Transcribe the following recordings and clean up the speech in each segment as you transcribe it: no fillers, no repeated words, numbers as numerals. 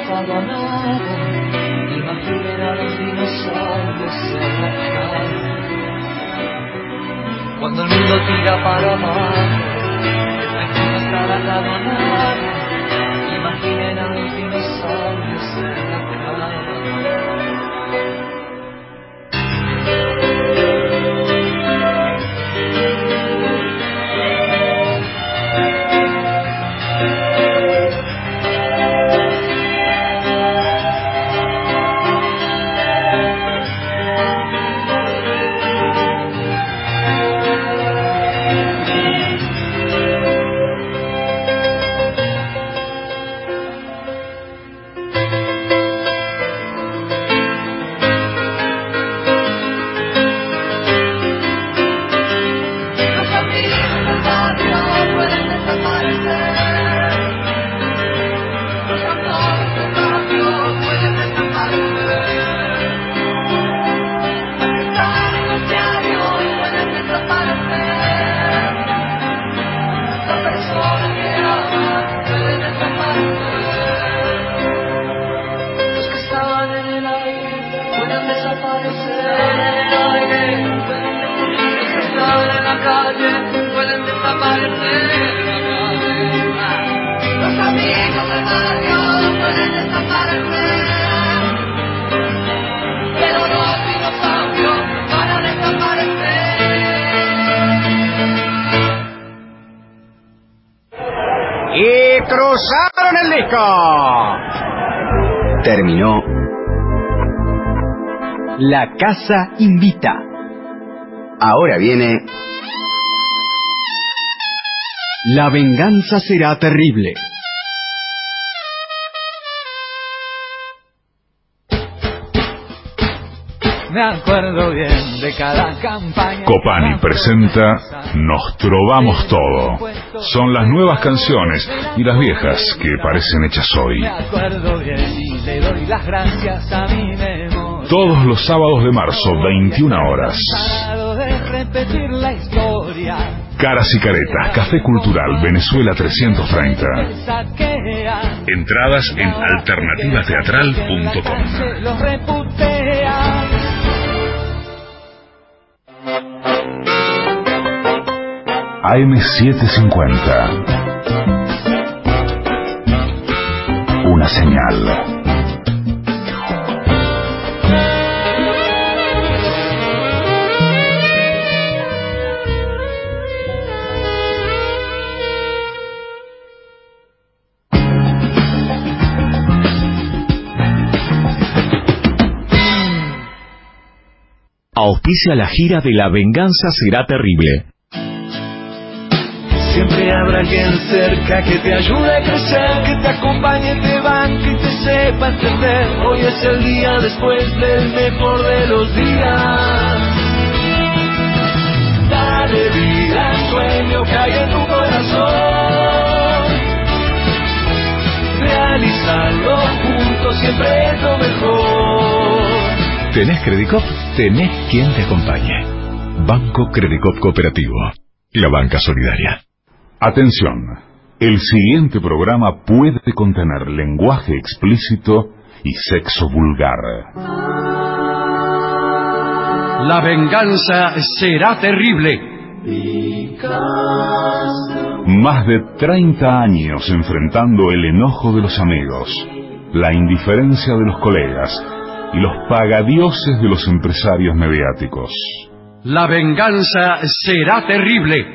dejado a nada. Imaginen a los dinosaurios en la calle. Cuando el mundo tira para abajo, el destino está agarrado a nada. Imaginen a los dinosaurios en la calle. Y cruzaron el disco. Terminó La Casa Invita. Ahora viene La Venganza Será Terrible. Me acuerdo bien de cada campaña. Copani presenta Nos Trovamos Todo. Son las nuevas canciones y las viejas que parecen hechas hoy. Me acuerdo bien y le doy las gracias a mi memoria. Todos los sábados de marzo, 21 horas. De repetir la historia. Caras y Caretas, Café Cultural, Venezuela 330. Entradas en alternativateatral.com. Los reputea. AM750. Una señal. Auspicia la gira de La Venganza Será Terrible. Siempre habrá alguien cerca que te ayude a crecer, que te acompañe, te banque y te sepa entender. Hoy es el día después del mejor de los días. Dale vida al sueño que hay en tu corazón. Realizarlo juntos siempre es lo mejor. ¿Tenés Credicop? Tenés quien te acompañe. Banco Credicop Cooperativo. La banca solidaria. Atención, el siguiente programa puede contener lenguaje explícito y sexo vulgar. La venganza será terrible. Más de 30 años enfrentando el enojo de los amigos, la indiferencia de los colegas y los pagadioses de los empresarios mediáticos. La venganza será terrible.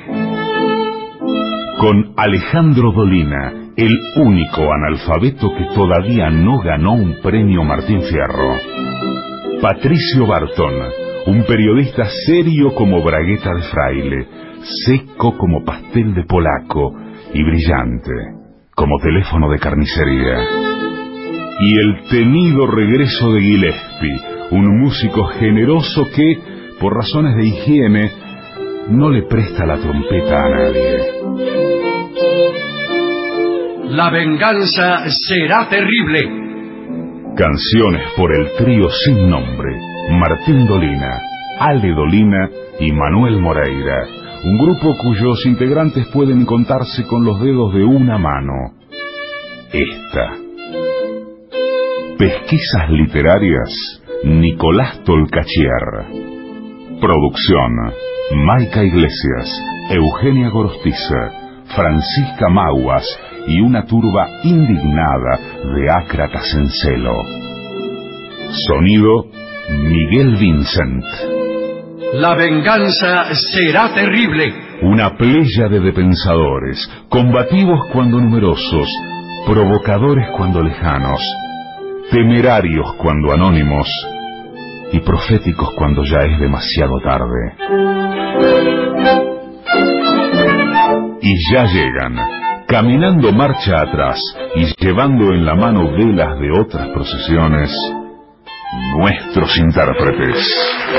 Con Alejandro Dolina, el único analfabeto que todavía no ganó un premio Martín Fierro. Patricio Barton, un periodista serio como bragueta de fraile, seco como pastel de polaco y brillante como teléfono de carnicería. Y el temido regreso de Gillespie, un músico generoso que, por razones de higiene, no le presta la trompeta a nadie. La venganza será terrible. Canciones por el trío sin nombre, Martín Dolina, Ale Dolina y Manuel Moreira, un grupo cuyos integrantes pueden contarse con los dedos de una mano. Esta. Pesquisas literarias, Nicolás Tolcachier. Producción, Maica Iglesias, Eugenia Gorostiza, Francisca Maguas y una turba indignada de ácratas en celo. Sonido, Miguel Vincent. La venganza será terrible. Una pléyade de pensadores, combativos cuando numerosos, provocadores cuando lejanos, temerarios cuando anónimos y proféticos cuando ya es demasiado tarde. Y ya llegan, caminando marcha atrás y llevando en la mano velas de otras procesiones, nuestros intérpretes.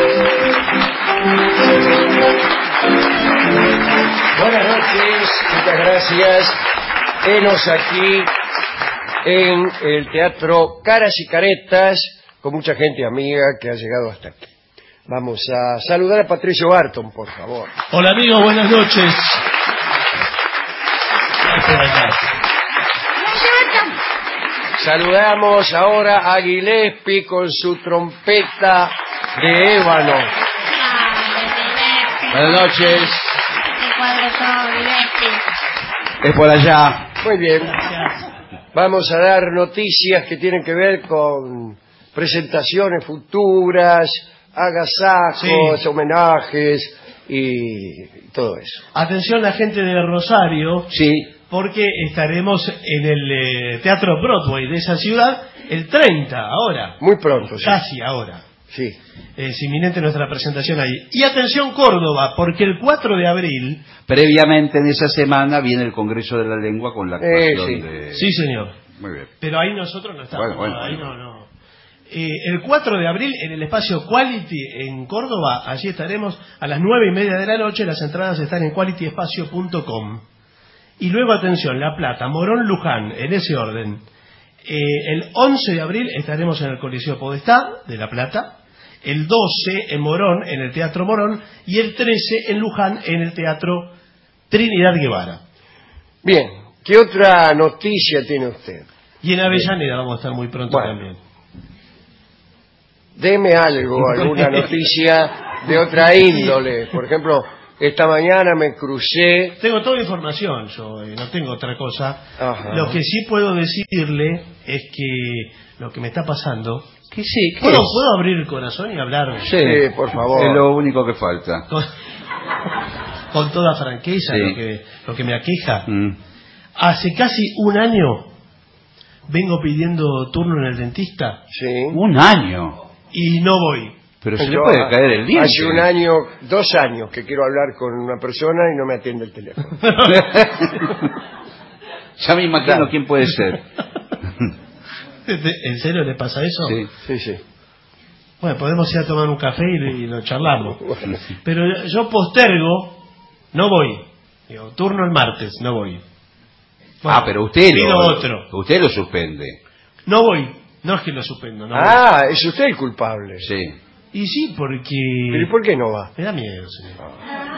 Buenas noches, muchas gracias. Henos aquí en el Teatro Caras y Caretas, con mucha gente amiga que ha llegado hasta aquí. Vamos a saludar a Patricio Barton, por favor. Hola amigos, buenas noches. Saludamos ahora a Gillespie con su trompeta de ébano. Buenas noches. Es por allá. Muy bien. Vamos a dar noticias que tienen que ver con presentaciones futuras, agasajos, Sí. homenajes y todo eso. Atención la gente de Rosario, Sí. porque estaremos en el Teatro Broadway de esa ciudad el 30, ahora. Muy pronto, sí. Casi ahora. Sí. Es inminente nuestra presentación ahí. Y atención Córdoba, porque el 4 de abril... Previamente en esa semana viene el Congreso de la Lengua con la actuación sí. de... Sí, señor. Muy bien. Pero ahí nosotros no estamos. Bueno. Ahí no. El 4 de abril en el espacio Quality en Córdoba, allí estaremos a las 9:30 de la noche. Las entradas están en qualityespacio.com. Y luego, atención, La Plata, Morón, Luján, en ese orden. El 11 de abril estaremos en el Coliseo Podestá de La Plata. El 12 en Morón, en el Teatro Morón. Y el 13 en Luján, en el Teatro Trinidad Guevara. Bien, ¿qué otra noticia tiene usted? Y en Avellaneda vamos a estar muy pronto Bueno. también. Deme algo, alguna noticia de otra índole. Por ejemplo, esta mañana me crucé... Tengo toda la información, yo no tengo otra cosa. Ajá. Lo que sí puedo decirle es que lo que me está pasando... ¿Qué sí? ¿Qué ¿Puedo es? abrir el corazón y hablar Sí, por favor. Es lo único que falta. con toda franqueza Sí. lo que me aqueja? Mm. Hace casi un año vengo pidiendo turno en el dentista Sí. Un año. y no voy. Pero se le Yo, puede caer el diente. Hace un año, 2 años que quiero hablar con una persona y no me atiende el teléfono. Ya me imagino Claro. quién puede ser. ¿En serio le pasa eso? Sí. Sí, sí. Bueno, podemos ir a tomar un café y lo charlamos. Pero yo postergo, no voy. Digo, turno el martes, no voy. Bueno, Pero usted pido otro. Usted lo suspende. No voy. No es que lo suspendo, no Ah, es usted el culpable. Sí. voy. Y sí, porque... ¿Pero y por qué no va? Me da miedo, señor.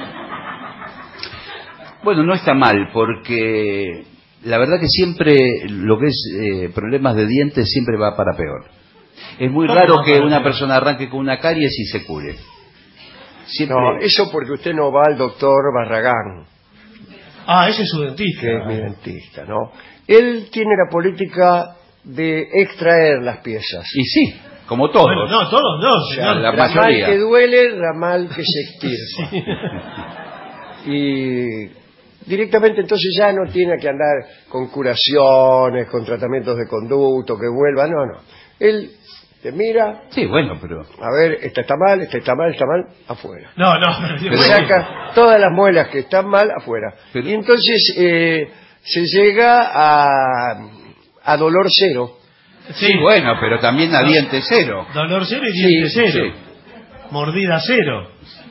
Bueno, no está mal, porque la verdad que siempre lo que es problemas de dientes siempre va para peor. Es muy ¿Cómo raro va que para una peor? persona arranque con una caries y se cure. Siempre... No, eso porque usted no va al doctor Barragán, Ah, ese es su dentista. que es mi dentista, ¿no? Él tiene la política de extraer las piezas. Y sí, como todos. Bueno, no, todos no, O sea, señor. la ramal mayoría. que duele, ramal que se extirpa. Y directamente entonces ya no tiene que andar con curaciones, con tratamientos de conducto, que vuelva, no. Él te mira, Sí, bueno, pero... a ver, esta está mal, está mal, afuera. No, Te saca todas las muelas que están mal, afuera. Pero- Y entonces se llega a dolor cero. Sí, bueno, pero también a diente cero. Dolor cero y diente Sí, cero. Mordida cero.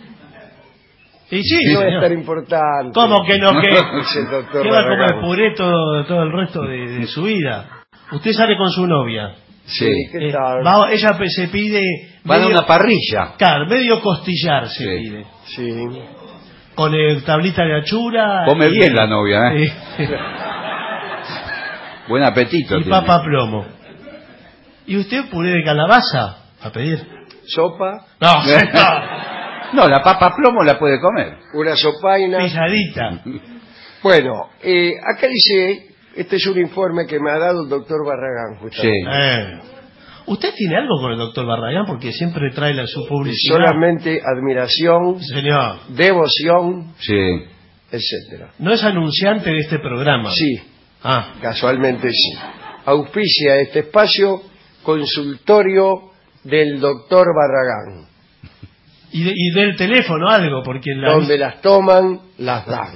Y sí, No es señor. tan importante. ¿Cómo que no? Dice el doctor ¿Qué va a comer Barragán. puré todo el resto de su vida? Usted sale con su novia. Sí. ¿Qué tal? Ella se pide... Van a medio- una parrilla. Claro, medio costillar se Sí. pide. Sí. Con tablita de achura. Come y- bien la novia, ¿eh? Sí. Buen apetito Y tiene. papa plomo. ¿Y usted puré de calabaza? ¿A pedir? ¿Sopa? No, No, la papa plomo la puede comer. ¿Una sopaina? pisadita. Bueno, acá dice, este es un informe que me ha dado el doctor Barragán, justamente. ¿Usted tiene algo con el doctor Barragán? Porque siempre trae su publicidad. Solamente admiración, Señor, devoción, Sí. etcétera. ¿no es anunciante de este programa? Sí, Ah, casualmente sí. Auspicia este espacio consultorio del doctor Barragán, y del teléfono algo, porque donde las toman, las dan.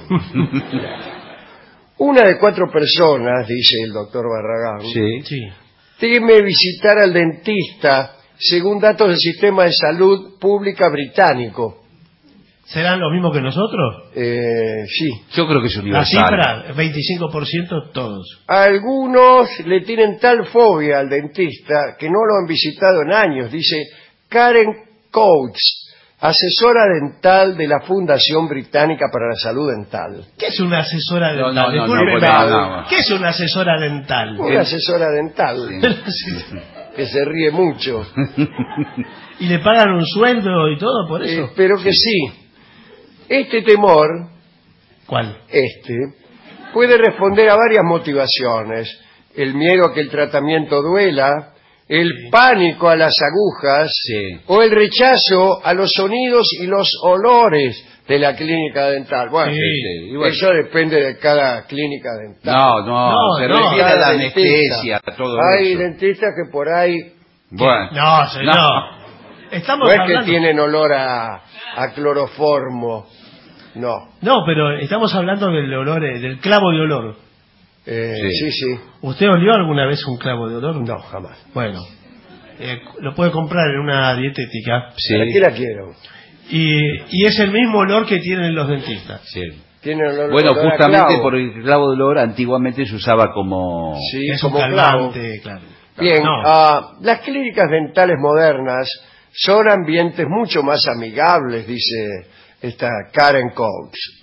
Una de 4 personas, dice el doctor Barragán, Sí. Sí. teme visitar al dentista, según datos del sistema de salud pública británico. ¿Serán los mismos que nosotros? Sí. Yo creo que es La universal. cifra, 25% todos. Algunos le tienen tal fobia al dentista que no lo han visitado en años, dice Karen Coates, asesora dental de la Fundación Británica para la Salud Dental. ¿Qué es una asesora No, dental? no, no, Discúlpeme. no. ¿Qué es una asesora dental? Una asesora dental que se ríe mucho. ¿Y le pagan un sueldo y todo por eso? Espero que sí. Este temor, ¿Cuál? puede responder a varias motivaciones. El miedo a que el tratamiento duela, el pánico a las agujas, Sí. o el rechazo a los sonidos y los olores de la clínica dental. Bueno, Sí. Sí, y bueno. eso depende de cada clínica dental. No, se no, refiere a la Cada dentista. anestesia, todo Hay eso. dentistas que por ahí Bueno. No, señor. No. Estamos no es que hablando... tienen olor a cloroformo. No. No, pero estamos hablando del olor, del clavo de olor. Sí, sí. ¿Usted olió alguna vez un clavo de olor? No, jamás. Bueno, lo puede comprar en una dietética. Sí. ¿Para qué la quiero? Y es el mismo olor que tienen los dentistas. Sí. Tiene olor, Bueno, olor a justamente clavo. por el clavo de olor antiguamente se usaba como... Sí, Es un como clavo. calmante, claro. Bien, No. las clínicas dentales modernas son ambientes mucho más amigables, dice esta Karen Coates.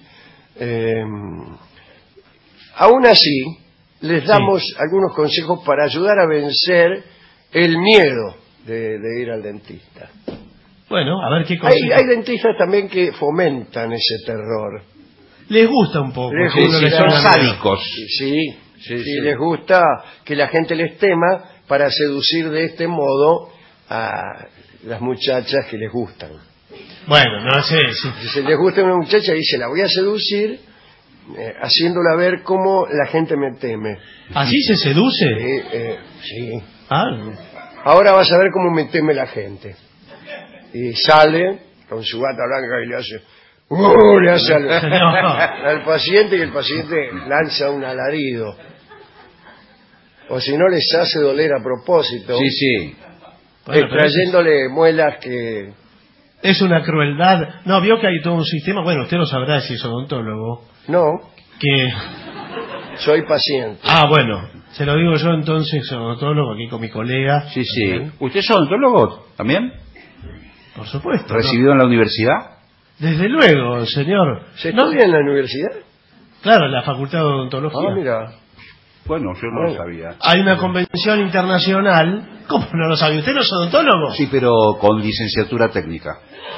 Aún así, les damos algunos consejos para ayudar a vencer el miedo de ir al dentista. Bueno, a ver qué Hay dentistas también que fomentan ese terror. Les gusta un poco. Les que uno gusta. les Son haga sádicos. Sí, Sí. les gusta que la gente les tema para seducir de este modo a las muchachas que les gustan. Bueno, no sé. Sí. Si se les gusta una muchacha, dice, la voy a seducir, haciéndola ver cómo la gente me teme. ¿Así se seduce? Sí. Ah, Ahora vas a ver cómo me teme la gente. Y sale con su bata blanca y le hace... le hace al paciente, y el paciente lanza un alarido. O si no, les hace doler a propósito, Sí, sí. bueno, pero extrayéndole muelas que... es una crueldad. No, vio que hay todo un sistema. Bueno, usted lo sabrá si es odontólogo. No, Que... soy paciente. Ah, bueno. Se lo digo yo entonces, odontólogo, aquí con mi colega. Sí, sí. ¿Usted es odontólogo también? Por supuesto. ¿no? ¿Recibido en la universidad? Desde luego, señor. ¿Se No, estudia en la universidad? claro, en la Facultad de Odontología. Ah, mira. Bueno, yo no lo sabía. Hay una convención internacional. ¿Cómo no lo sabe? ¿Usted no es odontólogo? Sí, pero con licenciatura técnica.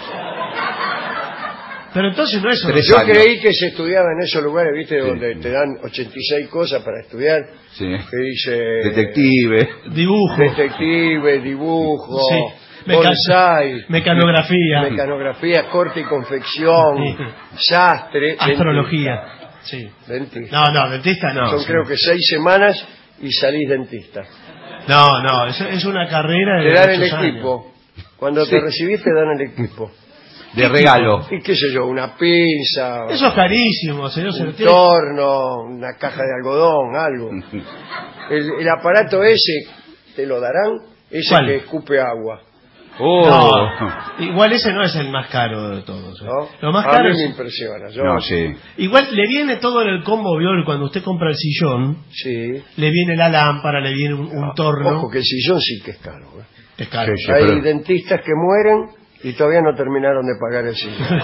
Pero entonces no es Tres Yo años. creí que se estudiaba en esos lugares, ¿viste? Sí. Donde te dan 86 cosas para estudiar. Sí. Que dice... Detective. dibujo. Detective, dibujo, Sí. bonsai, Mecanografía. corte y confección, sastre, Astrología. Sí. dentista. No, dentista no. Son sí. creo que 6 semanas y salís dentista. No, es una carrera de Te dan el muchos años. equipo. Cuando te recibís te dan el equipo. De regalo. Y qué sé yo, una pinza, Eso es carísimo, señor. un torno, una caja de algodón, algo. El aparato ese, ¿te lo darán? Ese ¿Cuál? que escupe agua, Oh. No, igual ese no es el más caro de todos. ¿no? Lo más A caro mí me es... impresiona. No, sí. Igual le viene todo en el combo, ¿vio? Cuando usted compra el sillón, Sí. le viene la lámpara, le viene un torno. Ojo que el sillón sí que es caro. Es caro. Sí, sí. Hay pero- dentistas que mueren y todavía no terminaron de pagar el sillón.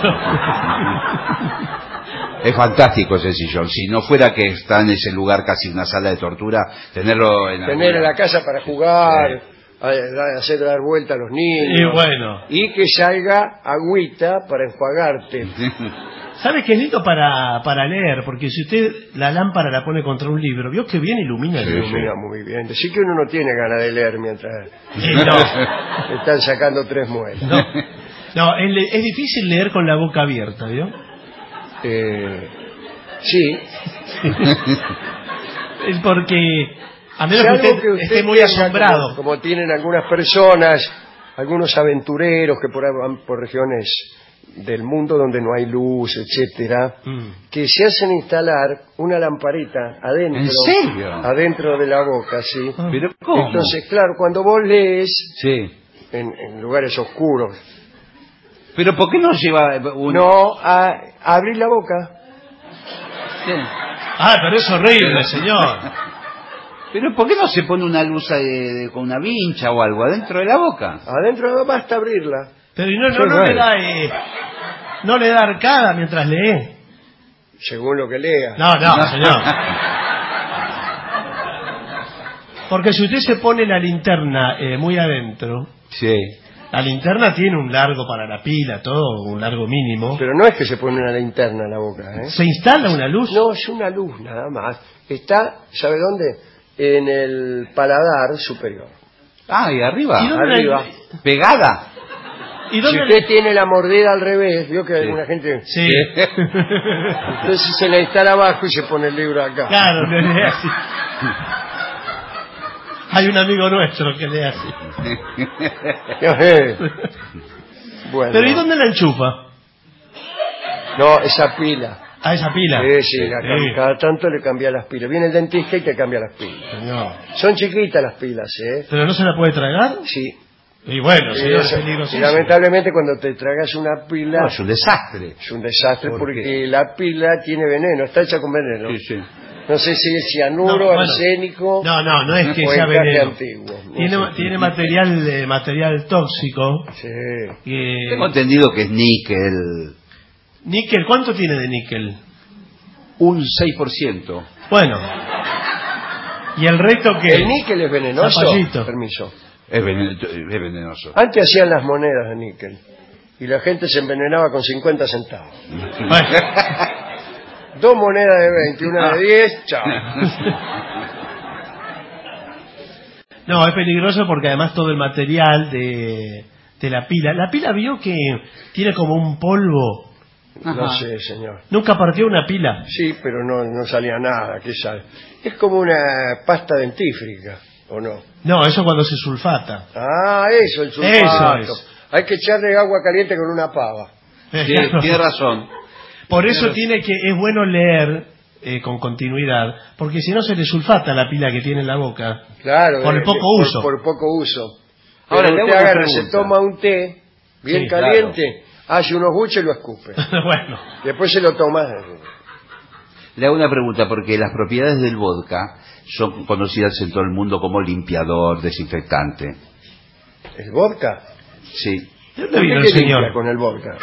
Es fantástico ese sillón. Si no fuera que está en ese lugar casi una sala de tortura, tenerlo en Tener en la casa para jugar, hacer dar vuelta a los niños. Y bueno. Y que salga agüita para enjuagarte. ¿Sabe qué es lindo para leer? Porque si usted la lámpara la pone contra un libro, ¿vio que bien ilumina el libro? Ilumina muy bien. Decir que uno no tiene ganas de leer mientras No. le están sacando 3 muelas. No, es difícil leer con la boca abierta, ¿vio? Sí. Es porque, a menos Salvo que usted esté muy tenga, asombrado. como tienen algunas personas, algunos aventureros que por ahí van por regiones del mundo donde no hay luz, etcétera, que se hacen instalar una lamparita adentro. ¿En serio? Adentro de la boca, sí. ¿Pero cómo? Entonces, claro, cuando vos lees Sí. en lugares oscuros, ¿Pero por qué no lleva un...? no abrir la boca. Sí. Ah, pero es horrible, señor. ¿Pero por qué no se pone una luz con una vincha o algo adentro de la boca? Adentro no basta abrirla. Pero no le da arcada mientras lee. Según lo que lea. No, señor. Porque si usted se pone la linterna muy adentro, Sí. La linterna tiene un largo para la pila, todo, un largo mínimo. Pero no es que se pone una linterna en la boca, ¿eh? ¿Se instala una luz? No, es una luz nada más. Está, ¿sabe dónde? En el paladar superior. Ah, y arriba. ¿Y dónde Arriba. Pegada. ¿Y Si dónde usted tiene la mordida al revés, vio que alguna gente... Sí. Entonces se la instala abajo y se pone el libro acá. Claro, le lee así. Hay un amigo nuestro que lee así. Bueno. Pero ¿y dónde la enchufa? No, esa pila. A esa pila. Sí, cada tanto le cambia las pilas. Viene el dentista y te cambia las pilas. Señor. Son chiquitas las pilas, ¿eh? ¿Pero no se la puede tragar? Sí. Y bueno, señor, es Y peligrosísimo. lamentablemente cuando te tragas una pila... No, es un desastre. Es un desastre ¿Por porque qué? la pila tiene veneno, está hecha con veneno. Sí, sí. No sé si es cianuro, No, bueno. arsénico... No es que o sea encaje veneno. antiguo. No sé. Tiene material tóxico. Sí. Tengo entendido que es níquel. Níquel, ¿cuánto tiene de níquel? Un 6%. Bueno. ¿Y el resto qué? ¿El níquel es venenoso? Zapallito. Permiso. Es venenoso. Antes hacían las monedas de níquel y la gente se envenenaba con 50 centavos. Bueno. 2 monedas de 20, una de 10, chao. No, es peligroso porque además todo el material de la pila vio que tiene como un polvo. No sé, señor. ¿Nunca partió una pila? Sí, pero no salía nada, ¿qué sale? Es como una pasta dentífrica, ¿o no? No, eso cuando se sulfata. Ah, eso, el sulfato. Eso es. Hay que echarle agua caliente con una pava. Sí, tiene razón. Por eso es bueno leer con continuidad, porque si no se le sulfata la pila que tiene en la boca. Claro. Por el poco uso. Por poco uso. Ahora, Pero le hago usted una agarra, se pregunta. toma un té bien Sí, caliente, hace unos buches y lo escupe. Bueno. Después se lo toma. Le hago una pregunta, porque las propiedades del vodka son conocidas en todo el mundo como limpiador, desinfectante. ¿El vodka? Sí. ¿De dónde ¿Por vino qué el que limpia señor? con el vodka?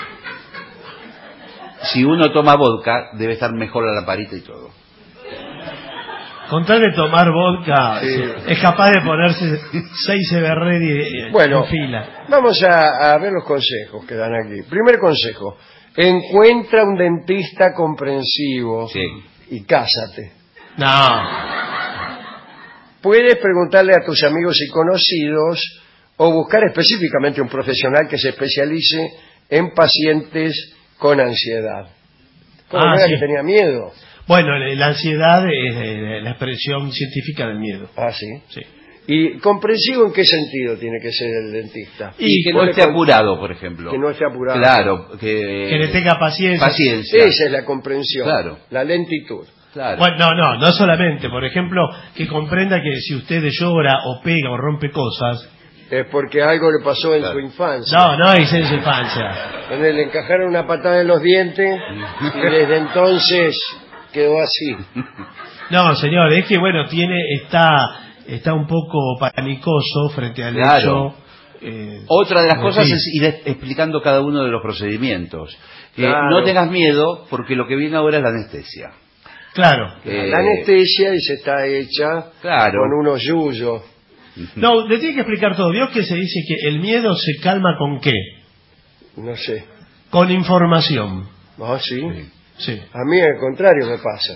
Si uno toma vodka, debe estar mejor la lamparita y todo. Con tal de tomar vodka, Sí. es capaz de ponerse 6 Everready Bueno, en fila. vamos a ver los consejos que dan aquí. Primer consejo, encuentra un dentista comprensivo Sí. y cásate. No. Puedes preguntarle a tus amigos y conocidos o buscar específicamente un profesional que se especialice en pacientes con ansiedad. ¿Cómo no era sí. que tenía miedo? Bueno, la ansiedad es la expresión científica del miedo. Ah, sí. Sí. ¿Y comprensivo en qué sentido tiene que ser el dentista? Y que no Puede esté con- apurado, por ejemplo. Que no esté apurado. Claro, Que le tenga paciencia. paciencia. Esa es la comprensión. Claro. La lentitud. Claro. Bueno, no solamente. Por ejemplo, que comprenda que si usted llora o pega o rompe cosas, Es porque algo le pasó en Claro. su infancia. no es en su infancia. Donde le encajaron una patada en los dientes y desde entonces quedó así. No, señor, es que bueno, está un poco panicoso frente al Claro. hecho. Otra de las cosas sí. es ir explicando cada uno de los procedimientos. Que Claro. no tengas miedo, porque lo que viene ahora es la anestesia. Claro. La anestesia y se está hecha Claro. con unos yuyos. No, le tiene que explicar todo. ¿Vio que se dice que el miedo se calma con qué? No sé. Con información. ¿Ah, sí? Sí. A mí al contrario me pasa.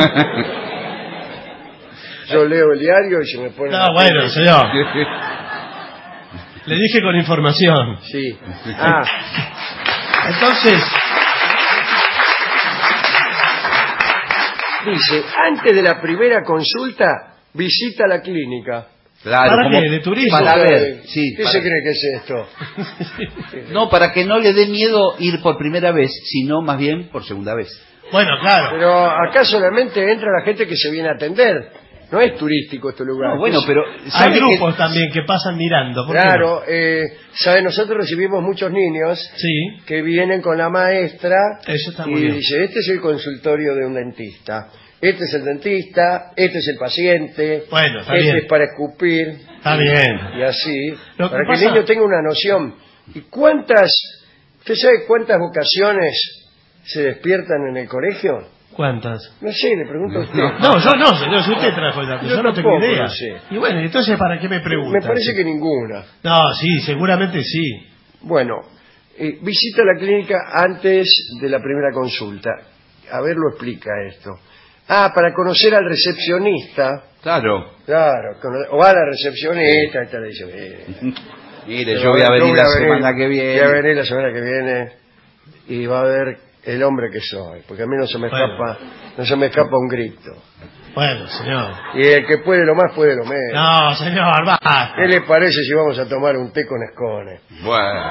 Yo leo el diario y se me pone... No, bueno, señor. Le dije con información. Sí. Ah, Entonces, dice, antes de la primera consulta, visita la clínica. Claro, ¿para como qué? ¿De turismo? para ver, sí, ¿Qué para- se cree que es esto? No, para que no le dé miedo ir por primera vez, sino más bien por segunda vez. Bueno, claro. Pero acá solamente entra la gente que se viene a atender. No es turístico este lugar. No, bueno, pero Hay ¿sabe que- grupos también que pasan mirando. ¿por qué no? Claro, ¿sabe? Nosotros recibimos muchos niños Sí, que vienen con la maestra eso está y muy bien. dice, este es el consultorio de un dentista, este es el dentista, este es el paciente, Bueno, está este bien. es para escupir, Está bien. y así, Lo que para que pasa- el niño tenga una noción. ¿Y usted sabe cuántas vocaciones se despiertan en el colegio? ¿Cuántas? No sé, le pregunto a usted. No, yo no, señor, si usted trajo el dato, Yo yo no tengo tampoco idea. lo sé. Y bueno, entonces, ¿para qué me pregunta? Me parece que ninguna. No, sí, seguramente sí. Bueno, visita la clínica antes de la primera consulta. A ver, lo explica esto. Ah, para conocer al recepcionista. Claro. Claro, o a la recepcionista. Esta le dice, Mire, yo voy a venir la semana que Voy a viene. venir la semana que viene y va a ver el hombre que soy. Porque a mí no se me escapa un grito. Bueno, señor. Y el que puede lo más, puede lo menos. No, señor, basta. ¿Qué le parece si vamos a tomar un té con escones? Bueno.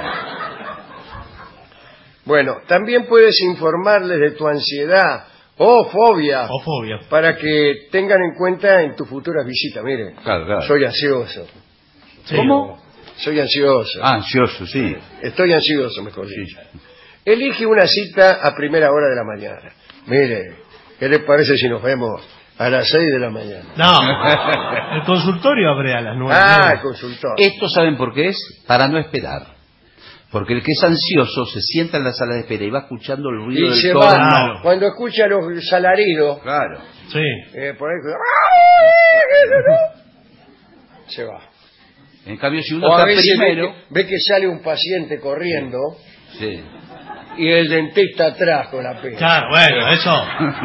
Bueno, también puedes informarles de tu ansiedad o fobia O fobia. para que tengan en cuenta en tus futuras visitas. Mire, Claro. soy ansioso. Sí. ¿Cómo? Soy ansioso. Ah, ansioso, sí. Estoy ansioso, mejor dicho. Elige una cita a primera hora de la mañana. Mire, ¿qué le parece si nos vemos a las 6 de la mañana? No, el consultorio abre a las 9. Ah, el consultor. Esto saben por qué es, para no esperar. Porque el que es ansioso se sienta en la sala de espera y va escuchando el ruido Y del se torno. va, Claro. cuando escucha los salaridos, Claro. Sí. por ahí, se va. En cambio, si uno O a está veces primero... ve que sale un paciente corriendo Sí. y el dentista atrás con la pena. Claro, bueno, eso.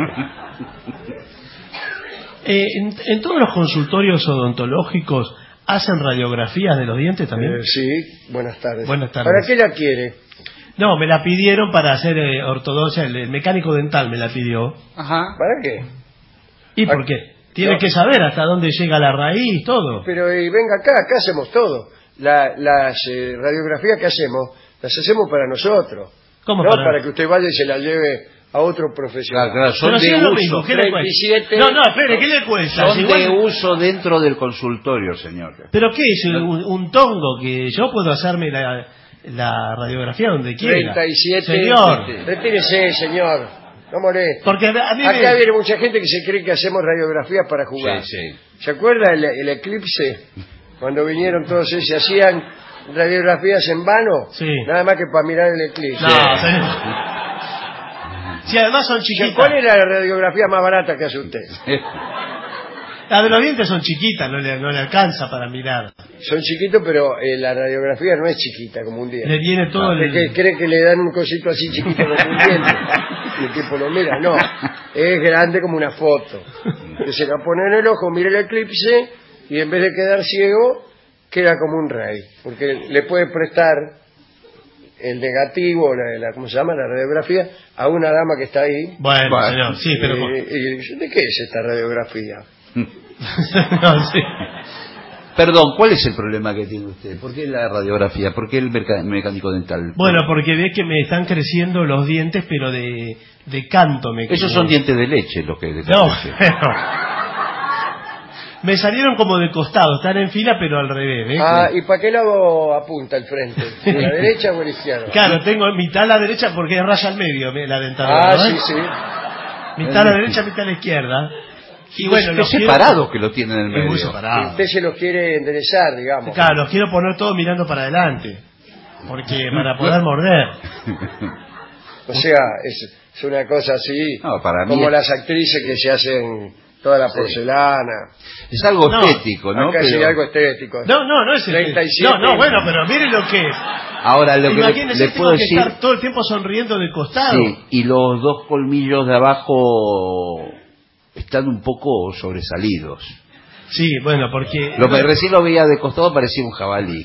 En todos los consultorios odontológicos hacen radiografías de los dientes también. Sí, buenas tardes. Buenas tardes. ¿Para qué la quiere? No, me la pidieron para hacer ortodoncia, el mecánico dental me la pidió. Ajá. ¿Para qué? ¿Y por qué? Tiene No. que saber hasta dónde llega la raíz, todo. Pero venga acá hacemos todo. Las radiografías que hacemos, las hacemos para nosotros. ¿Cómo no para? para que usted vaya y se la lleve a otro profesional. Claro, son Pero si de es lo uso. mismo, ¿qué le cuesta? 37. No, no, espere, ¿qué le cuesta? Son Si de igual- uso dentro del consultorio, señor. ¿Pero qué es? ¿Un tongo que yo puedo hacerme la radiografía donde quiera? 37. Señor. Retírese, señor. No moleste. Porque a mí Acá me... viene mucha gente que se cree que hacemos radiografías para jugar. Sí, sí. ¿Se acuerda el eclipse? Cuando vinieron todos se hacían radiografías en vano. Sí. Nada más que para mirar el eclipse. No, señor. Si además son chiquitas. ¿Cuál es la radiografía más barata que hace usted? Las de los dientes son chiquitas, no le alcanza para mirar. Son chiquitos, pero la radiografía no es chiquita como un diente. Le viene todo el... Que cree que le dan un cosito así chiquito como un diente y el tipo lo mira. No, es grande como una foto. Que se la pone en el ojo, mira el eclipse y en vez de quedar ciego, queda como un rey. Porque le puede prestar el negativo, ¿cómo se llama? La radiografía, a una dama que está ahí. Bueno, señor, sí, pero... Y dice, ¿de qué es esta radiografía? No, sí. Perdón, ¿cuál es el problema que tiene usted? ¿Por qué la radiografía? ¿Por qué el mecánico dental? Bueno, porque ve que me están creciendo los dientes, pero de canto me Esos son dientes de leche los que le No, crecen. me salieron como de costado, están en fila, pero al revés, ¿ves? ¿Y para qué lado apunta el frente? ¿A la derecha o a la izquierda? Claro, tengo mitad a la derecha porque es raya al medio la dentadura, ¿no? Sí, sí. Mitad a la derecha, mitad a la izquierda. Y bueno, es los quiero- separado que lo tienen en el Es medio. muy Y separado. usted se los quiere enderezar, digamos. Claro, los quiero poner todos mirando para adelante. Porque para poder morder. O sea, es una cosa así, No, para mí como es- las actrices que se hacen toda la Sí. porcelana. Es algo No, estético, ¿no? Acá sí Pero algo estético. No es el 37. No, bueno, pero mire lo que es. ahora lo que Imagínese, le tengo puedo que decir, estar todo el tiempo sonriendo de costado. sí, y los dos colmillos de abajo están un poco sobresalidos. Sí, bueno, porque... Recién lo veía de costado, parecía un jabalí.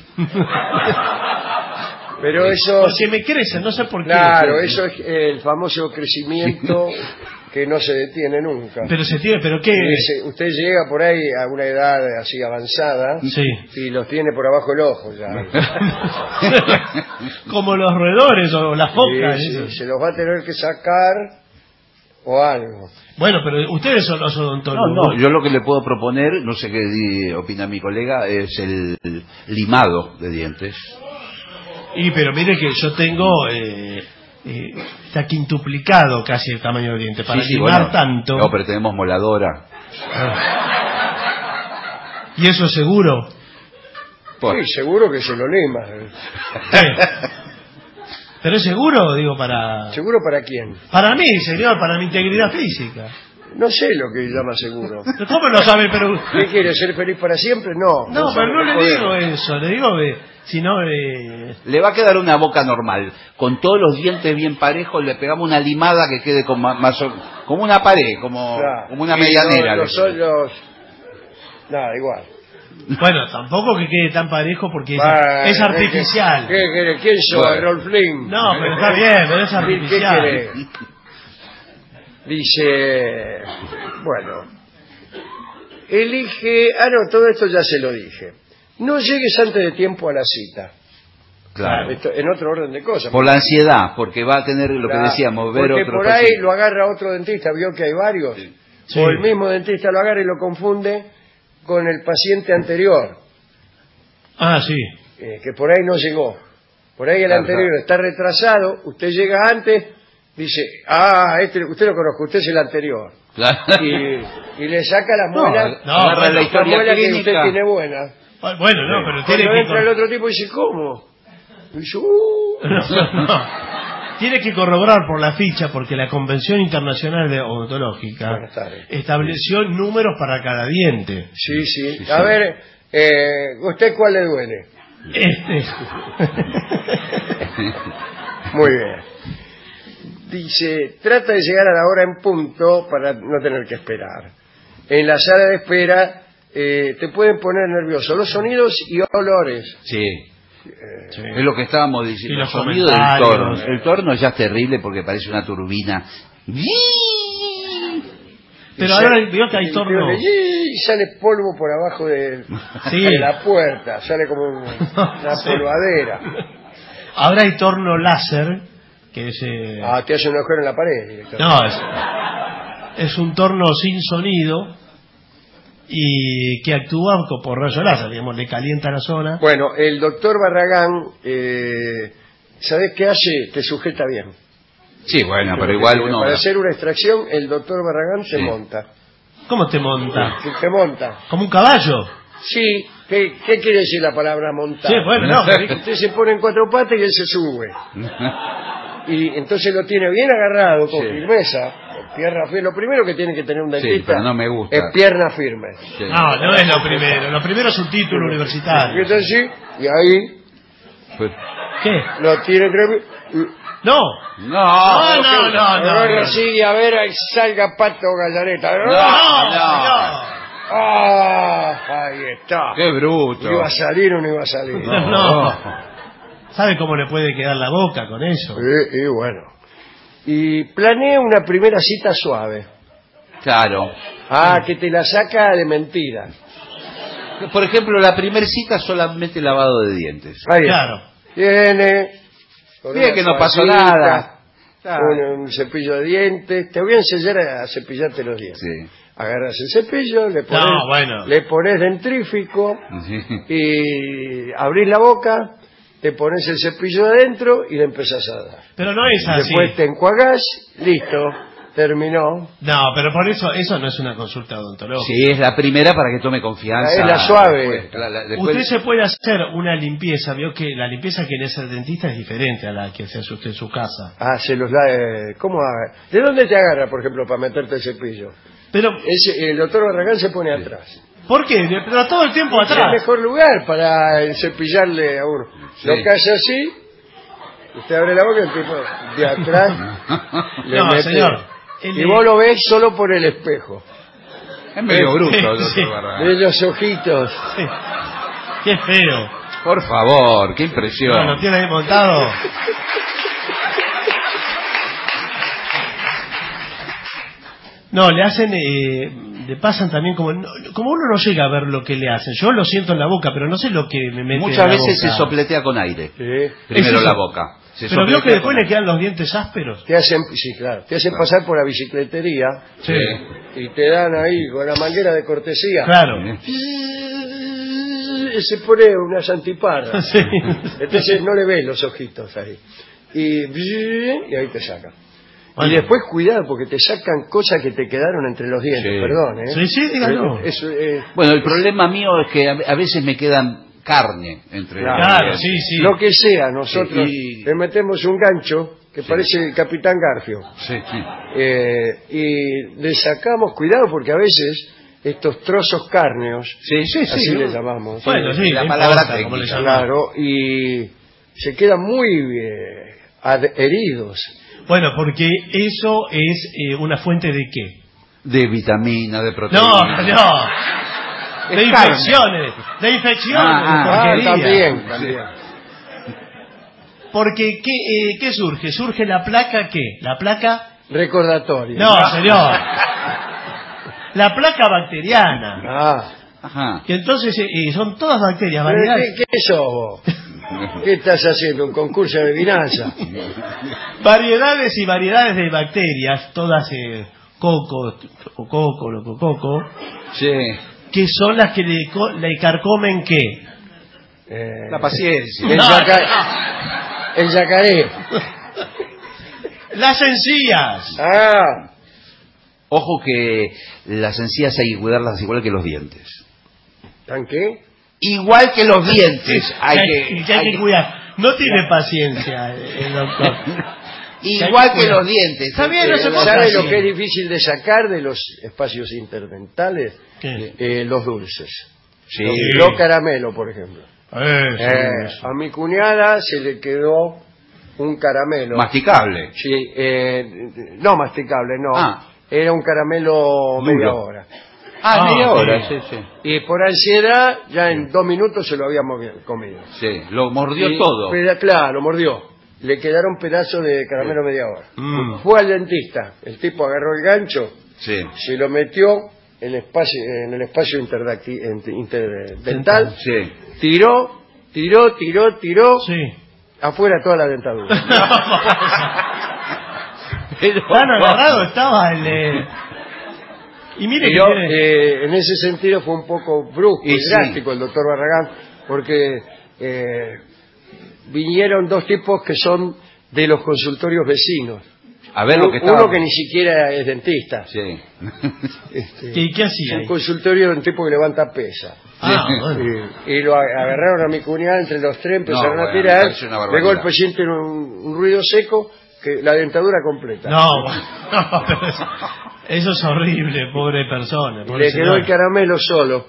Pero eso, Porque me crecen, no sé por qué. claro, eso es el famoso crecimiento que no se detiene nunca. Pero se tiene, pero qué... Usted llega por ahí a una edad así avanzada Sí. y los tiene por abajo el ojo ya. Como los roedores o las focas. Sí, eso. se los va a tener que sacar o algo. Bueno, pero ustedes son los odontólogos. No, yo lo que le puedo proponer, no sé qué opina mi colega, es el limado de dientes. Y pero mire que yo tengo... está quintuplicado casi el tamaño del diente. Para Sí, limar bueno. tanto... No, pero tenemos moladora. ¿Y eso es seguro? Por- Sí, seguro que se lo lima. Sí. ¿Pero es seguro? Digo, para... ¿Seguro para quién? Para mí, señor, para mi integridad física. No sé lo que llama seguro. ¿Pero ¿Cómo lo sabe? Pero... ¿Qué quiere, ser feliz para siempre? No. No, pero no le podemos. digo eso. Le digo que si no... Le va a quedar una boca normal, con todos los dientes bien parejos, le pegamos una limada que quede como como una pared, como Claro. una Y medianera. Los hoyos... Nada, igual. Bueno, tampoco que quede tan parejo porque Bueno, es artificial. ¿Quién soy? Bueno. Rolf Flynn. No, pero está bien, pero es ¿Qué artificial. quiere? Dice, bueno, elige, no, todo esto ya se lo dije. No llegues antes de tiempo a la cita. Claro. Esto, en otro orden de cosas. Por la ansiedad, porque va a tener lo que Claro, decíamos, ver porque otro por ahí paciente. lo agarra otro dentista, vio que hay varios. Sí. O el mismo dentista lo agarra y lo confunde con el paciente anterior, Ah, sí. que por ahí no llegó. Por ahí el Claro, anterior claro. está retrasado, usted llega antes, dice, usted lo conozco, usted es el anterior. Claro. Y le saca las muelas, no, agarra bueno, la historia muela que clínica. usted tiene buena. Bueno, no, pero Cuando tiene que... entra el otro tipo y dice, ¿cómo? Y dice, No. Tiene que corroborar por la ficha porque la Convención Internacional de Odontológica Buenas tardes. estableció números para cada diente. sí, sí. A ver, ¿usted cuál le duele? Muy bien. Dice, trata de llegar a la hora en punto para no tener que esperar. En la sala de espera te pueden poner nervioso los sonidos y olores. Sí. Sí. Es lo que estábamos diciendo. Y los el sonido del comentarios. torno. El torno ya es terrible porque parece una turbina. Pero ahora veo que hay torno. Y sale polvo por abajo de la puerta, sale como una polvadera. Ahora hay torno láser, que es... Te hace un agujero en la pared. director. No, es un torno sin sonido y que actúa por rayo láser, digamos, le calienta la zona. Bueno, el doctor Barragán, ¿sabés qué hace? Te sujeta bien. Sí, bueno, pero igual uno... Para hacer una extracción, el doctor Barragán se Sí. monta. ¿Cómo te monta? Se monta. ¿Como un caballo? Sí, ¿qué quiere decir la palabra montar? Sí, bueno, no, pero- Usted se pone en cuatro patas y él se sube. Y entonces lo tiene bien agarrado, con Sí. firmeza. Pierna firme. Lo primero que tiene que tener un Sí, dentista pero no me gusta. es pierna firme. Sí. No es lo primero. Lo primero es un título Y universitario. entonces, y ahí Pues- ¿Qué? lo tiene que... No. No, Agarra así y a ver, ahí salga Pato Gallareta. No. Ahí está. Qué bruto. ¿Iba a salir o no iba a salir? No. ¿Sabe cómo le puede quedar la boca con eso? Y bueno. Y planea una primera cita suave. Claro. Que te la saca de mentira. Por ejemplo, la primera cita solamente lavado de dientes. Ahí está. Claro. Viene. con Mira una que no pasó toallita, nada. Con un cepillo de dientes. Te voy a enseñar a cepillarte los dientes. Sí. Agarras el cepillo, le pones, No, bueno. le pones dentrífico Sí. y abrís la boca, te pones el cepillo adentro y le empezás a dar. Pero no es así. Después te enjuagás, listo, terminó. No, pero por eso no es una consulta odontológica. Sí, es la primera para que tome confianza. Es la suave. Después- Usted se puede hacer una limpieza, vio que la limpieza que le hace el dentista es diferente a la que se hace usted en su casa. Se los da. ¿Cómo haga? ¿De dónde te agarra, por ejemplo, para meterte el cepillo? Pero, El doctor Barragán se pone atrás. ¿por qué? Pero todo el tiempo Es el atrás. mejor lugar para cepillarle a uno. Sí. Lo que hace así, usted abre la boca y el tipo de atrás le No, mete. señor. Y vos lo ves solo por el espejo. Es medio bruto, Sí. doctor Barragán. De los ojitos. Sí. Qué feo. Por favor, qué impresión. No, lo tiene ahí montado. No, le hacen, le pasan también como uno no llega a ver lo que le hacen. Yo lo siento en la boca, pero no sé lo que me mete Muchas en la veces se boca. sopletea con aire. Sí. Primero ¿Es la eso? boca. Se Pero vio que sopletea después con le quedan los dientes ásperos. Te hacen, sí, claro. Te hacen pasar por la bicicletería Sí. y te dan ahí con la manguera de cortesía. Claro. Y se pone unas antiparras. Sí. Entonces no le ves los ojitos ahí. Y ahí te sacan. Bueno. Y después cuidado porque te sacan cosas que te quedaron entre los dientes. Sí. Perdón, ¿eh? Sí, sí, dígalo. Bueno, el problema mío es que a veces me quedan carne entre los Claro, dientes. sí, sí. Lo que sea, nosotros Sí, y- le metemos un gancho que parece el Capitán Garfio. Sí, sí. Y le sacamos cuidado porque a veces estos trozos cárneos, Sí, sí, sí. así ¿no? le llamamos, Bueno, sí, la no palabra importa cómo le técnica. llaman. claro, y se quedan muy heridos. Bueno, porque eso es una fuente de qué. De vitamina, de proteína. No, no. De Es infecciones. De infecciones. Ah, de porquería. También. Porque, ¿qué surge? ¿Surge la placa qué? La placa... Recordatorio. No, señor. La placa bacteriana. Ah. Ajá. Que entonces son todas bacterias, ¿Pero variedades. ¿Qué sos vos? ¿Qué estás haciendo? ¿Un concurso de adivinanza? Variedades y variedades de bacterias, todas coco, Sí. que son las que le carcomen ¿qué? La paciencia. El yacaré. Las encías. Ah. Ojo que las encías hay que cuidarlas igual que los dientes. ¿Tan qué? Igual que los dientes. Hay que cuidar. No tiene paciencia el doctor. Igual que los dientes. Está bien, no se ponga ¿Sabe así. lo que es difícil de sacar de los espacios interdentales? ¿Qué? Los dulces. Sí. Los caramelos, por ejemplo. Eso. A mi cuñada se le quedó un caramelo. Masticable. Sí, no masticable, no. Ah. Era un caramelo media hora. Media hora, sí. sí. Y por ansiedad, ya en 2 minutos se lo habíamos comido. Sí, lo mordió Y todo. Claro, lo mordió. Le quedaron pedazos de caramelo media hora. Mm. Fue al dentista. El tipo agarró el gancho, Sí. se lo metió en el espacio interdental, Sí. tiró, Sí. afuera toda la dentadura. Tan agarrado estaba el... Y mire que Yo, tiene... en ese sentido fue un poco brusco y Y sí. drástico el doctor Barragán, porque vinieron 2 tipos que son de los consultorios vecinos. A ver lo que Uno estaba. que ni siquiera es dentista. Sí. ¿Qué Es hacía un ahí? consultorio de un tipo que levanta pesa. Bueno. Y lo agarraron a mi cuñada, entre los 3 empezaron No, a bueno, tirar. parece una barbaridad. De golpe sienten un ruido seco, que la dentadura completa. No, bueno, pero eso es horrible, pobre persona. Y pobre le quedó el señora. caramelo solo.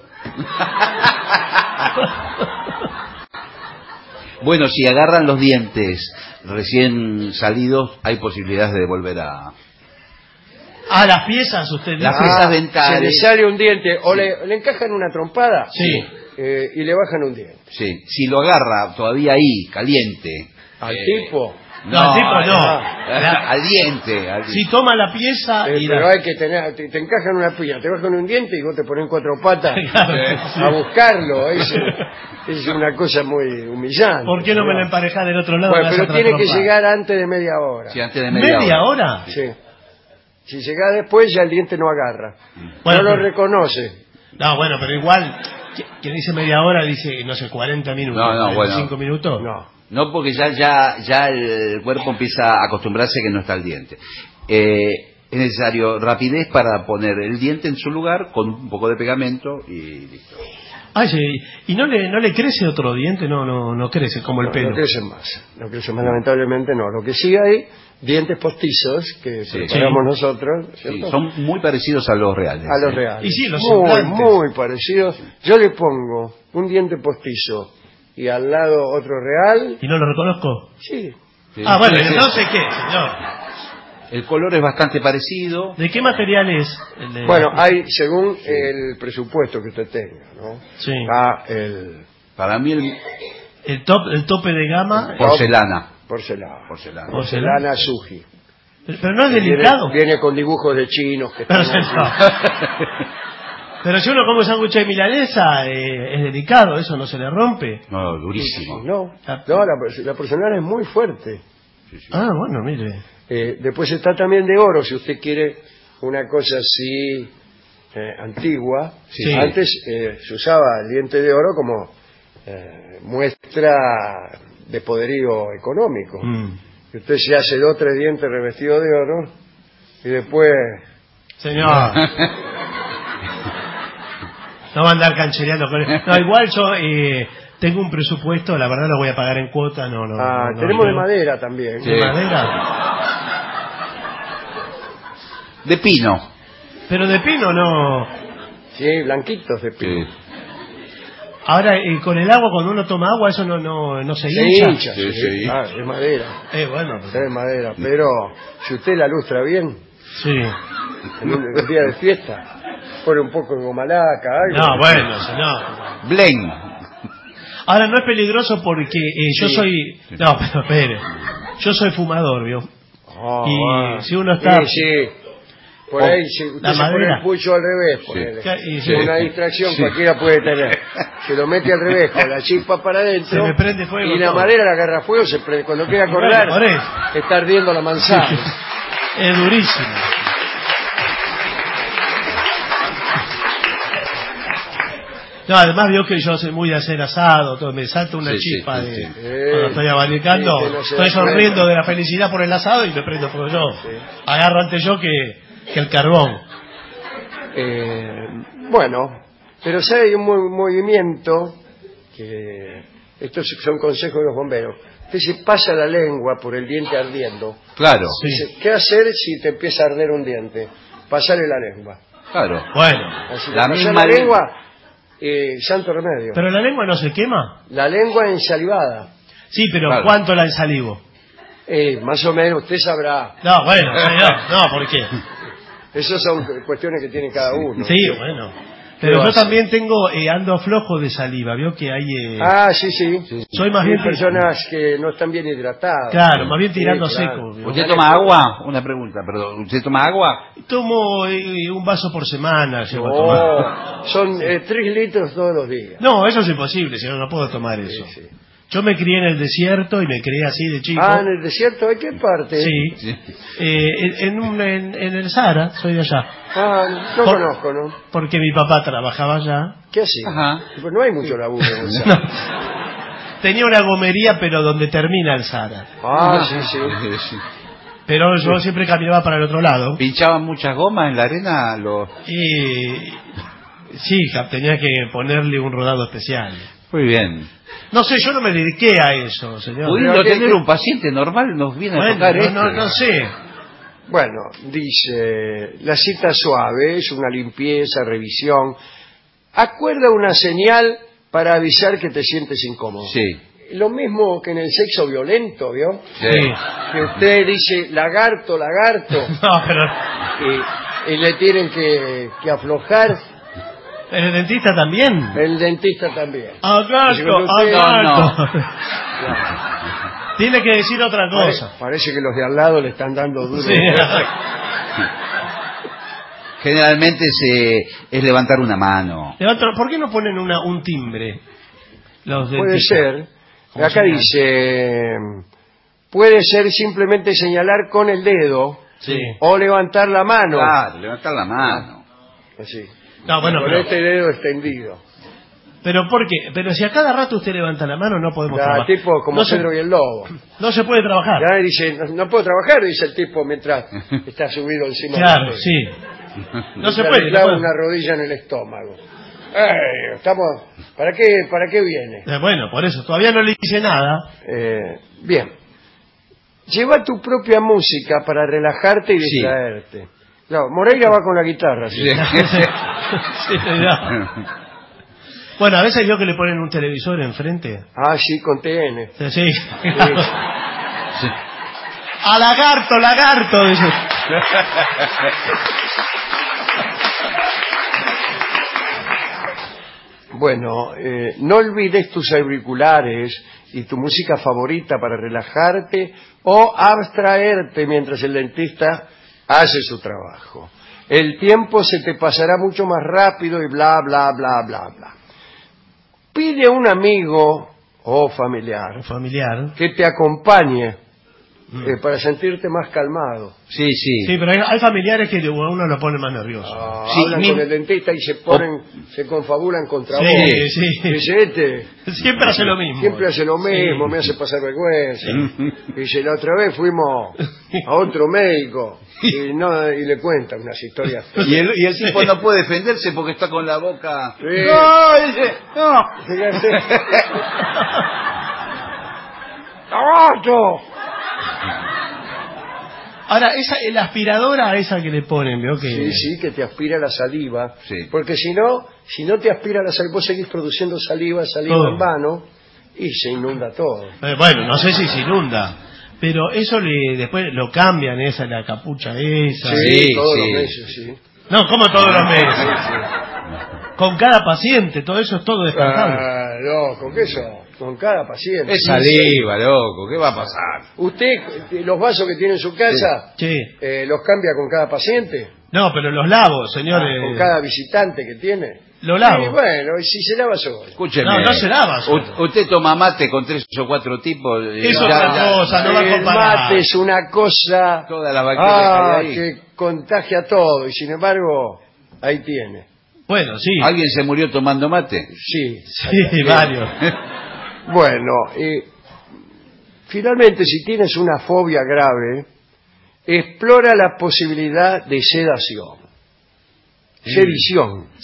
Bueno, si agarran los dientes recién salidos, hay posibilidades de volver a... Las piezas, usted dice. Las piezas dentales. Se le sale un diente, o le encajan una trompada Sí. y le bajan un diente. Sí, si lo agarra todavía ahí, caliente. Al tipo. No, al tipo no. Al diente. Si toma la pieza y Pero la... hay que tener, te encajan una piña, te bajan un diente y vos te pones 4 patas Claro, sí. a buscarlo. Es una cosa muy humillante. ¿Por qué no me lo emparejás del otro lado? Bueno, Me pero das tiene otra que trompada? llegar antes de media hora. Sí, antes de ¿Media hora? Sí. Si llega después ya el diente no agarra. Bueno, no lo pero- reconoce. No, bueno, pero igual, quien dice media hora dice, no sé, 40 minutos. No, 45 bueno. minutos. No. No, porque ya el cuerpo empieza a acostumbrarse que no está el diente. Es necesario rapidez para poner el diente en su lugar con un poco de pegamento y listo. Ay, sí. ¿Y no le crece otro diente? No crece como el pelo. No crecen más, lamentablemente no. Lo que sí hay, dientes postizos que preparamos nosotros, sí, son muy parecidos a los reales. A los reales. Y sí, los implantes. Muy parecidos. Yo le pongo un diente postizo y al lado otro real. ¿Y no lo reconozco? Sí. Bueno, entonces ¿qué, señor? El color es bastante parecido. ¿De qué material es? Bueno, hay según el presupuesto que usted tenga, ¿no? Sí. Para mí el tope de gama. Porcelana. Porcelana Suji. Pero no es delicado. Viene con dibujos de chinos que están Pero si uno come sándwich de milanesa, es delicado, eso no se le rompe. No, durísimo. No, la porcelana es muy fuerte. Sí. Ah, bueno, mire. Después está también de oro, si usted quiere una cosa así antigua. Sí. Antes se usaba el diente de oro como muestra de poderío económico. Y usted se hace 2 o 3 dientes revestidos de oro y después... Señor... No va a andar canchereando con él. No, igual yo tengo un presupuesto, la verdad lo voy a pagar en cuota, no. Tenemos de madera también. ¿De madera? De pino. Pero de pino no. Sí, blanquitos de pino. Sí. Ahora, con el agua, cuando uno toma agua, eso no se hincha. Sí. Es madera. Bueno. Es madera, pero si usted la lustra bien, sí. en un día de fiesta, pone un poco de gomalaca, algo. No, bueno, señor. Blen. Ahora, no es peligroso porque yo soy... No, pero espere. Yo soy fumador, ¿vio? Si uno está... Sí. Por ahí, si usted se pone el pucho al revés, una distracción cualquiera puede tener. Se lo mete al revés, con la chispa para adentro, se me prende fuego y la todo. madera la agarra fuego, se prende. Cuando quiera acordar, está ardiendo la manzana. Es durísimo. No, además vio que yo soy muy de hacer asado, todo, me salta una chispa cuando estoy abanicando, estoy sonriendo de la felicidad por el asado y me prendo fuego yo. Agarro antes yo que el carbón. Bueno, pero si hay un movimiento que estos son consejos de los bomberos. Usted se pasa la lengua por el diente ardiendo. Claro. Dice, ¿qué hacer si te empieza a arder un diente? Pasarle la lengua. Claro. Bueno, así la misma lengua, santo remedio. ¿Pero la lengua no se quema? La lengua ensalivada. Sí, pero claro. ¿Cuánto la ensalivo? Más o menos, usted sabrá. No, bueno, no, ¿por qué? Esas son cuestiones que tiene cada uno. Sí, bueno. Pero yo también ando flojo de saliva, ¿vio que hay... Sí. Soy más bien... personas que no están bien hidratadas. Claro, más bien tirando seco. ¿Usted toma agua? Una pregunta, perdón. ¿Usted toma agua? Tomo un vaso por semana, llevo a tomar. Son 3 litros todos los días. No, eso es imposible, señor, no puedo tomar eso. Sí. Yo me crié en el desierto y me crié así de chico. ¿En el desierto? ¿En qué parte? Sí. En el Sahara, soy de allá. No conozco, ¿no? Porque mi papá trabajaba allá. ¿Qué hacía? Ajá. Pues no hay mucho laburo en el Sahara. No. Tenía una gomería, pero donde termina el Sahara. Sí. Pero yo siempre caminaba para el otro lado. ¿Pinchaban muchas gomas en la arena? Sí, tenía que ponerle un rodado especial. Muy bien. No sé, yo no me dediqué a eso, señor. Pudiendo tener un paciente normal, nos viene a tocar esto. No sé. Bueno, dice, la cita suave es una limpieza, revisión. Acuerda una señal para avisar que te sientes incómodo. Sí. Lo mismo que en el sexo violento, ¿vio? Sí. Que usted dice, lagarto. No, pero... Y le tienen que aflojar. ¿El dentista también? El dentista también. Agato. No. Tiene que decir otra cosa. Parece que los de al lado le están dando duro. Sí. Generalmente es levantar una mano. ¿Por qué no ponen un timbre? Puede ser. Acá dice, puede ser simplemente señalar con el dedo o levantar la mano. Claro, levantar la mano. Así. No, bueno, con este dedo extendido. ¿Pero por qué? Pero si a cada rato usted levanta la mano, no podemos trabajar. Tipo como Pedro y el Lobo. No se puede trabajar. Ya dice, no puedo trabajar, dice el tipo mientras está subido encima. Claro, sí. No se puede. Le clava una rodilla en el estómago. Estamos... ¿Para qué viene? Bueno, por eso, todavía no le hice nada. Bien. Lleva tu propia música para relajarte y distraerte. Claro, Moreira va con la guitarra. ¿Sí? Sí, no. Bueno, a veces yo que le ponen un televisor enfrente. Ah, sí, con TN. Sí. ¡A lagarto! Dice. Bueno, no olvides tus auriculares y tu música favorita para relajarte o abstraerte mientras el dentista hace su trabajo. El tiempo se te pasará mucho más rápido y bla, bla, bla, bla, bla. Pide a un amigo o familiar que te acompañe para sentirte más calmado. Sí. Sí, pero hay familiares que a uno lo pone más nervioso. Hablan con el dentista y se confabulan contra vos. Sí. Dice, siempre hace lo mismo. Siempre hace lo mismo, me hace pasar vergüenza. Dice, la otra vez fuimos a otro médico y le cuenta unas historias. Y el tipo no puede defenderse porque está con la boca... Sí. No, dice, no. ¡Abajo! Ahora, la aspiradora esa que le ponen, ¿veo que? Sí, que te aspira la saliva. Sí. Porque si no te aspira la saliva, vos seguís produciendo saliva en vano y se inunda todo. Bueno, no sé si se inunda, pero eso después lo cambian, la capucha esa. Sí, todos los meses, sí. No, ¿cómo todos los meses? Con cada paciente, todo eso es todo descartable. Loco, ¿qué eso? Con cada paciente. Es saliva, loco, ¿qué va a pasar? ¿Usted los vasos que tiene en su casa los cambia con cada paciente? No, pero los lavo, señores. ¿Con cada visitante que tiene? Lo lavo. Y bueno, y si se lava solo. Escúcheme. No se lava solo. Usted toma mate con 3 o 4 tipos. Eso es otra cosa, no va a comparar. El mate es una cosa... Todas las bacterias que hay ahí. Que contagia todo, y sin embargo, ahí tiene. Bueno, sí. ¿Alguien se murió tomando mate? Sí, varios. Bueno, finalmente, si tienes una fobia grave, explora la posibilidad de sedación. Sedición.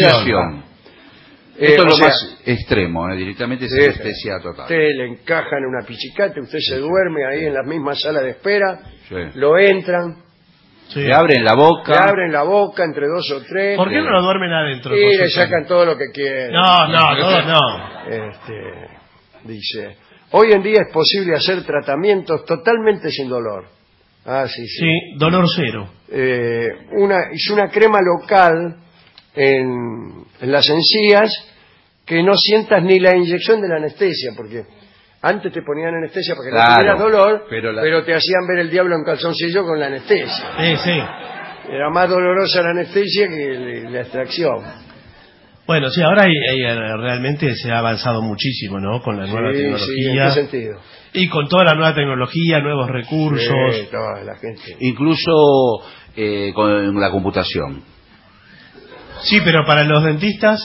Esto es lo más extremo, directamente es anestesia total. Usted le encajan una pichicata, usted se duerme ahí en la misma sala de espera, Sí. lo entran, Le abren la boca. le abren la boca entre 2 o 3. ¿Por qué no lo duermen adentro? Y le sacan todo lo que quieren. No. Dice, hoy en día es posible hacer tratamientos totalmente sin dolor. Sí. Sí, dolor cero. Hizo una crema local en las encías que no sientas ni la inyección de la anestesia, porque antes te ponían anestesia para que no tuvieras dolor, pero te hacían ver el diablo en calzoncillo con la anestesia. Sí. Era más dolorosa la anestesia que la extracción. Bueno, sí, ahora realmente se ha avanzado muchísimo, ¿no? Con la nueva tecnología. Sí, ¿en qué sentido? Y con toda la nueva tecnología, nuevos recursos. Sí, toda la gente. Incluso con la computación. Sí, pero para los dentistas...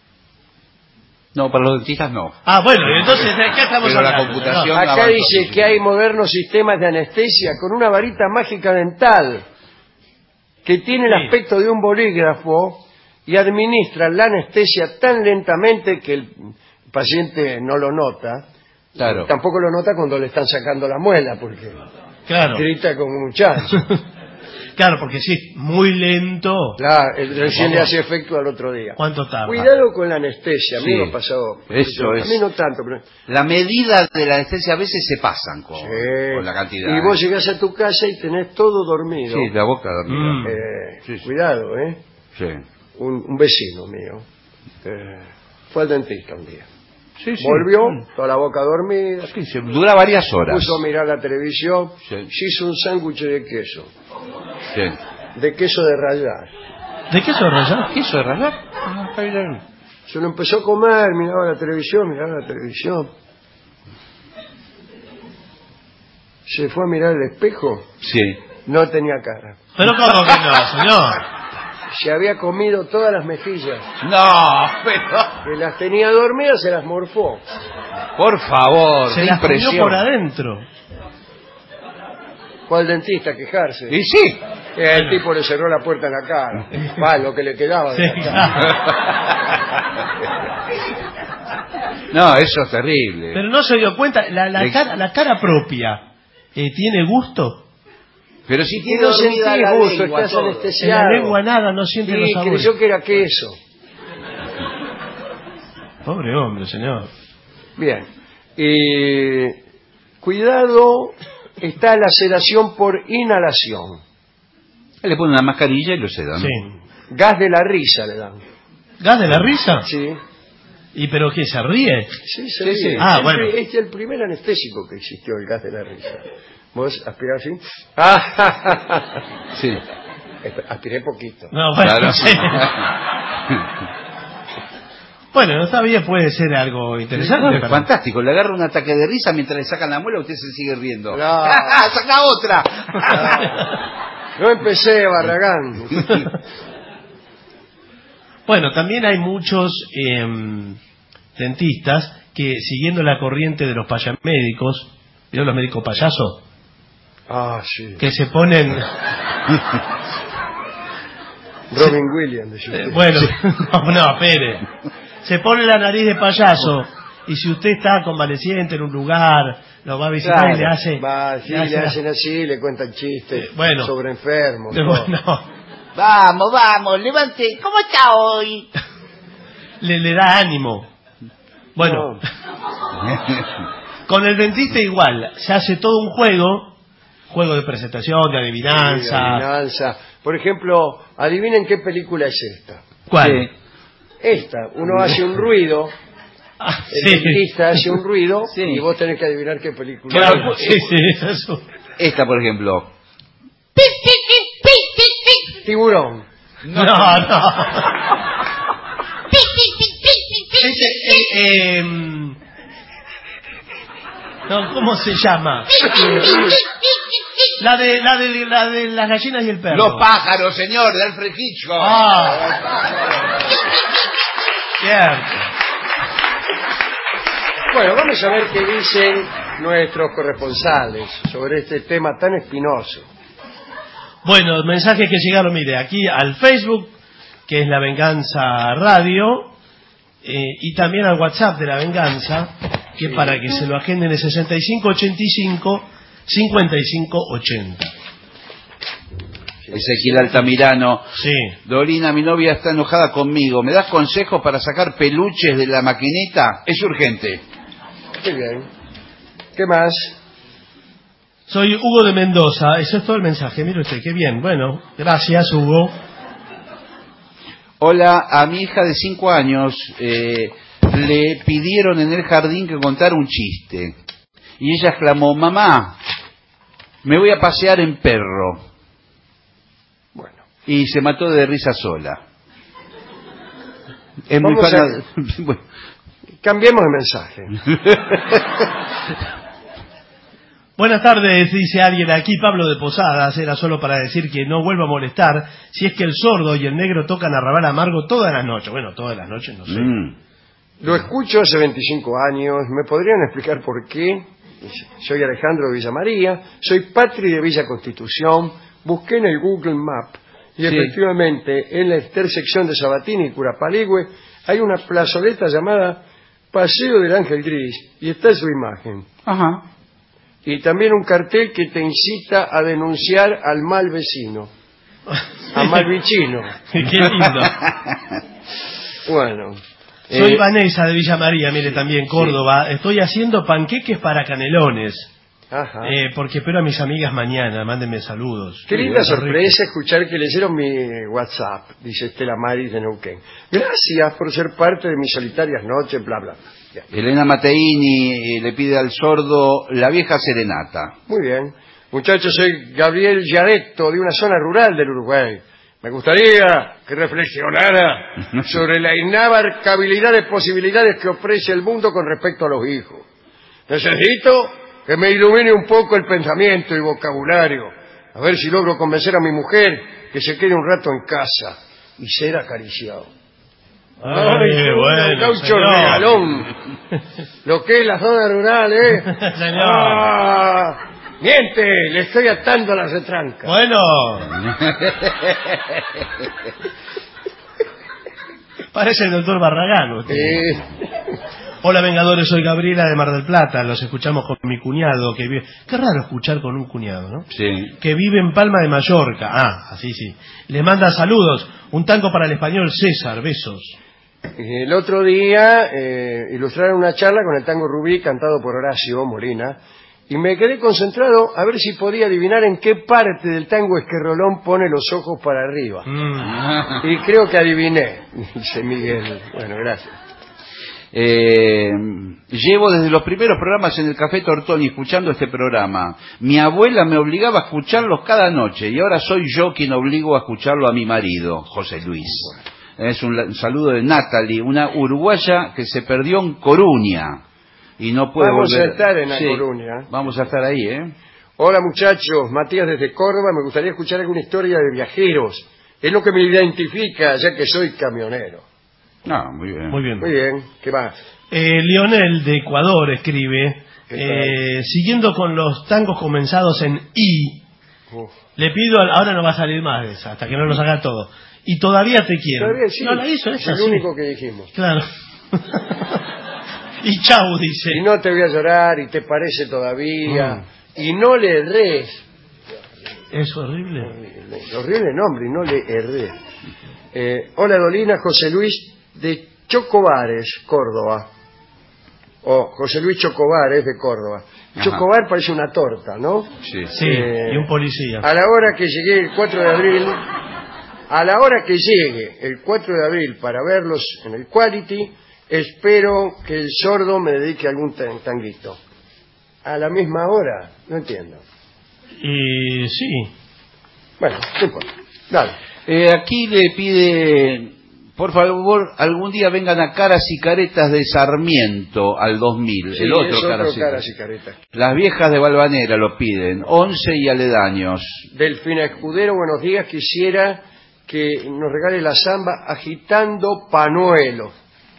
No, para los dentistas no. Bueno, entonces, ¿de qué estamos Pero la hablando? computación... Acá dice que hay modernos sistemas de anestesia con una varita mágica dental que tiene el aspecto de un bolígrafo y administra la anestesia tan lentamente que el paciente no lo nota. Claro. Tampoco lo nota cuando le están sacando la muela, porque grita como un muchacho. Claro, porque sí, muy lento. Claro, recién le hace efecto al otro día. ¿Cuánto tarda? Cuidado con la anestesia, a mí me ha pasado. Eso es. A mí no tanto, pero... La medida de la anestesia a veces se pasan con la cantidad. Y vos llegás a tu casa y tenés todo dormido. Sí, la boca dormida. Cuidado, Sí. Un vecino mío fue al dentista un día. Volvió, toda la boca dormida. Sí, dura varias horas. Puso a mirar la televisión. Sí. Se hizo un sándwich de queso. Sí. De queso de rallar. ¿De queso de rallar? ¿Queso de rallar? Se lo empezó a comer, miraba la televisión. Se fue a mirar el espejo. Sí. No tenía cara. Pero ¿cómo que no, señor? Se había comido todas las mejillas. No, pero... Que las tenía dormidas, se las morfó. Por favor, Se qué las comió impresión. por adentro. Fue al dentista a quejarse. Y sí. El tipo le cerró la puerta en la cara. Va, lo que le quedaba. Sí, No, eso es terrible. Pero no se dio cuenta, la cara propia, ¿tiene gusto? Pero si tiene No dormida sentís la gusto, lengua, estás todo. En la anestesiado. lengua nada, no siente los Sí, sabores. creyó que era queso. Pobre hombre, señor. Bien. Cuidado, está la sedación por inhalación. Le pone una mascarilla y lo seda, ¿no? Sí. Gas de la risa le dan. ¿Gas de la risa? Sí. ¿Y pero qué, se ríe? Sí, se Sí, ríe. sí. Ah, bueno. Es el primer anestésico que existió, el gas de la risa. ¿Vos aspirás así? ¡Ah! Sí. Aspiré poquito. No, bueno, Claro. sí. Bueno, no está bien, puede ser algo interesante. Es fantástico, le agarra un ataque de risa mientras le sacan la muela, usted se sigue riendo. No. ¡Saca otra! No empecé, Barragán. Bueno, también hay muchos dentistas que, siguiendo la corriente de los payamédicos, ¿vieron los médicos payasos? Ah, sí. Que se ponen... Robin Williams. decía usted. bueno, no, espere. Se pone la nariz de payaso y si usted está convaleciente en un lugar, lo va a visitar y le hace... Va, sí, le hacen así, le cuentan chistes bueno. sobre enfermos. todo. Bueno, Vamos, levante. ¿Cómo está hoy? le da ánimo. Bueno, con el dentista igual, se hace todo un juego de presentación, de Sí, adivinanza. adivinanza. Por ejemplo, adivinen qué película es esta. ¿Cuál? Esta, uno hace un ruido, Ah, el dentista hace un ruido Sí. y vos tenés que adivinar qué película Claro, es. sí, eso. Esta, por ejemplo. Tiburón. No. No, ¿cómo se llama? La de las gallinas y el perro. Los pájaros, señor, de Alfred Hitchcock. Ah, cierto. Bueno, vamos a ver qué dicen nuestros corresponsales sobre este tema tan espinoso. Bueno, mensajes que llegaron, mire, aquí al Facebook, que es La Venganza Radio, y también al WhatsApp de La Venganza, que para que se lo agenden es 6585-5580. Ezequiel Altamirano. Sí. Dorina, mi novia está enojada conmigo. ¿Me das consejos para sacar peluches de la maquineta? Es urgente. Qué bien. ¿Qué más? Soy Hugo de Mendoza, eso es todo el mensaje, mire usted, qué bien. Bueno, gracias Hugo. Hola, a mi hija de 5 años le pidieron en el jardín que contara un chiste. Y ella exclamó, mamá, me voy a pasear en perro. Bueno. Y se mató de risa sola. Es muy Vamos fan. Bueno, Cambiemos de mensaje. Buenas tardes, dice alguien aquí, Pablo de Posadas, era solo para decir que no vuelva a molestar si es que el sordo y el negro tocan arrabal amargo todas las noches. Bueno, todas las noches, no sé. Lo escucho hace 25 años. ¿Me podrían explicar por qué? Soy Alejandro de Villa María. Soy Patri de Villa Constitución. Busqué en el Google Map y efectivamente en la intersección de Sabatini y Curapaligüe hay una plazoleta llamada Paseo del Ángel Gris y está su imagen. Ajá. Y también un cartel que te incita a denunciar al mal vecino, a mal vicino. Qué lindo. Bueno, Soy Vanessa de Villa María, mire también, Córdoba. Estoy haciendo panqueques para canelones. ajá. Porque espero a mis amigas mañana, mándenme saludos. Qué linda sorpresa escuchar que leyeron mi WhatsApp, dice Estela Maris de Neuquén. Gracias por ser parte de mis solitarias noches, bla, bla. Ya. Elena Mateini le pide al sordo la vieja serenata. Muy bien. Muchachos, soy Gabriel Yaretto, de una zona rural del Uruguay. Me gustaría que reflexionara sobre la inabarcabilidad de posibilidades que ofrece el mundo con respecto a los hijos. Necesito que me ilumine un poco el pensamiento y vocabulario. A ver si logro convencer a mi mujer que se quede un rato en casa y ser acariciado. Ay, bueno, gaucho señor. regalón. Lo que es la zona rural, ¿eh? Señor. Ah, Miente, le estoy atando a la retranca. Bueno. Parece el doctor Barragán. Usted. Hola, Vengadores, soy Gabriela de Mar del Plata. Los escuchamos con mi cuñado que vive... Qué raro escuchar con un cuñado, ¿no? Sí. Que vive en Palma de Mallorca. Ah, así sí. Le manda saludos. Un tango para el español César. Besos. El otro día ilustraron una charla con el tango Rubí cantado por Horacio Molina y me quedé concentrado a ver si podía adivinar en qué parte del tango es que Rolón pone los ojos para arriba. Y creo que adiviné, dice Miguel. Bueno, gracias. Llevo desde los primeros programas en el Café Tortoni escuchando este programa. Mi abuela me obligaba a escucharlos cada noche y ahora soy yo quien obligo a escucharlo a mi marido, José Luis. Es un saludo de Natalie, una uruguaya que se perdió en Coruña y no puede Vamos volver. a estar en La Sí, Coruña. Vamos a estar ahí, ¿eh? Hola muchachos, Matías desde Córdoba. Me gustaría escuchar alguna historia de viajeros. Es lo que me identifica, ya que soy camionero. Ah, muy bien. Muy bien. Muy bien, ¿qué más? Lionel de Ecuador escribe, siguiendo con los tangos comenzados en I, le pido, ahora no va a salir más de esa, hasta que no los haga todo. Y todavía te quiero. Todavía sí. No la hizo, Es esa el sí. único que dijimos. Claro. Y chau, dice. Y no te voy a llorar, y te parece todavía, y no le erres. Es horrible. Horrible nombre, y no le erré. Hola Dolina, José Luis de Chocobares, Córdoba. José Luis Chocobares de Córdoba. Ajá. Chocobar parece una torta, ¿no? Sí. Sí, y un policía. A la hora que llegué el 4 de abril, para verlos en el Quality, espero que el sordo me dedique algún tanguito. ¿A la misma hora? No entiendo. Y sí. Bueno, no importa. Dale. Aquí le pide, por favor, algún día vengan a Caras y Caretas de Sarmiento al 2000. Sí, el otro, es Caras, Caras y Caretas. Las viejas de Valvanera lo piden, 11 y aledaños. Delfina Escudero, buenos días. Quisiera que nos regale la samba Agitando Panuelo.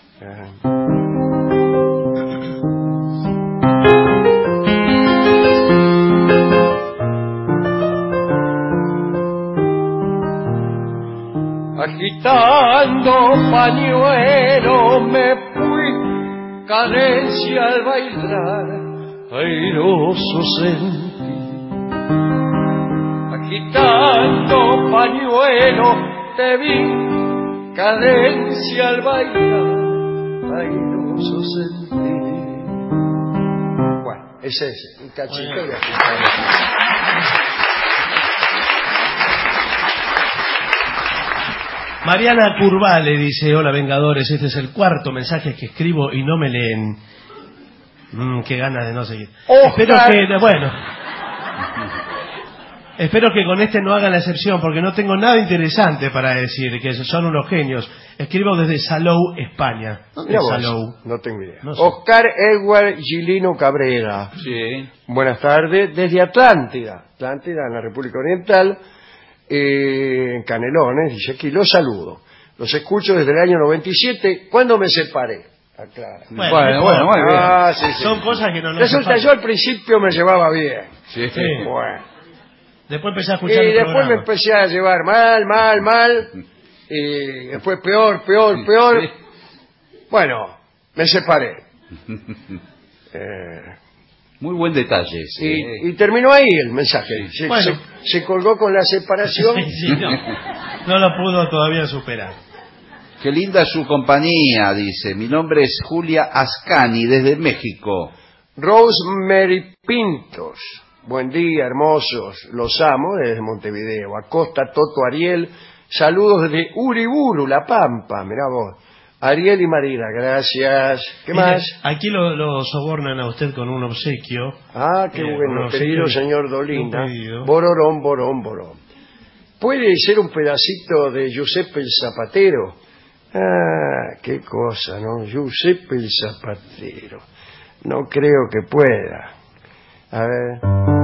Agitando pañuelo me fui, cadencia al bailar, airoso sentí. Agitando pañuelo te vi, cadencia al bailar, airoso sentí. Bueno, ese es un cachito de Agitando. Mariana Curvale dice, hola Vengadores, este es el cuarto mensaje que escribo y no me leen. Qué ganas de no seguir. Espero que con este no hagan la excepción, porque no tengo nada interesante para decir, que son unos genios. Escribo desde Salou, España. ¿Dónde es Salou? No tengo idea. No sé. Oscar Edward Gilino Cabrera. Sí. Buenas tardes, desde Atlántida, en la República Oriental, en Canelones, dice aquí, los saludo. Los escucho desde el año 97, cuando me separé. Aclara. Bueno, muy bien. Sí. Son cosas que no nos Resulta, yo al principio me llevaba bien. Sí. Sí. Bueno. Después empecé a escuchar Y el después me programa. empecé a llevar mal, y después peor. Sí. Bueno, me separé. Muy buen detalle. Sí. Y terminó ahí el mensaje. Sí. Se colgó con la separación. Sí, no lo pudo todavía superar. Qué linda su compañía, dice. Mi nombre es Julia Ascani, desde México. Rosemary Pintos. Buen día, hermosos. Los amo desde Montevideo. Acosta, Toto, Ariel. Saludos desde Uriburu, La Pampa. Mirá vos. Ariel y Marina, gracias. ¿Qué más? Aquí lo sobornan a usted con un obsequio. Ah, qué bueno, un querido obsequio, señor un Dolina. pedido. Bororón. ¿Puede ser un pedacito de Giuseppe el Zapatero? Ah, qué cosa, ¿no? Giuseppe el Zapatero. No creo que pueda. A ver.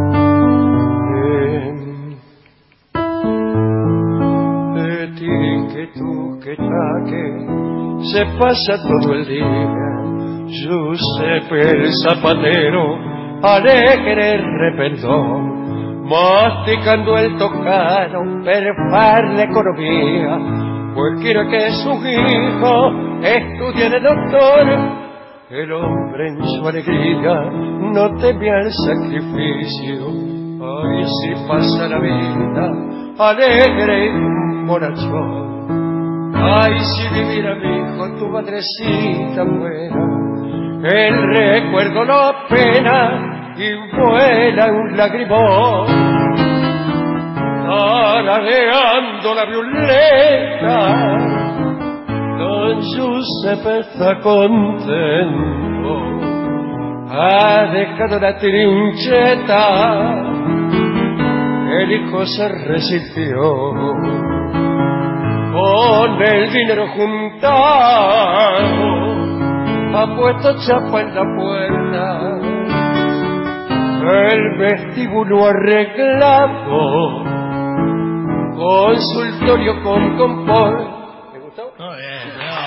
Que se pasa todo el día. Giuseppe el Zapatero alegre repentón, masticando el tocado, perfar la economía, pues quiere que su hijo estudie de doctor. El hombre en su alegría no teme al sacrificio. Ay, si pasa la vida alegre y bonachón. Ay, si viviera mi hijo, tu madrecita fuera. El recuerdo lo pena y vuela un lagrimón, tarareando la violeta. Con su cepeza contento ha dejado la trincheta. El hijo se resistió con el dinero juntado, ha puesto chapa en la puerta, el vestíbulo arreglado, consultorio con confort. ¿Te gustó? Muy bien,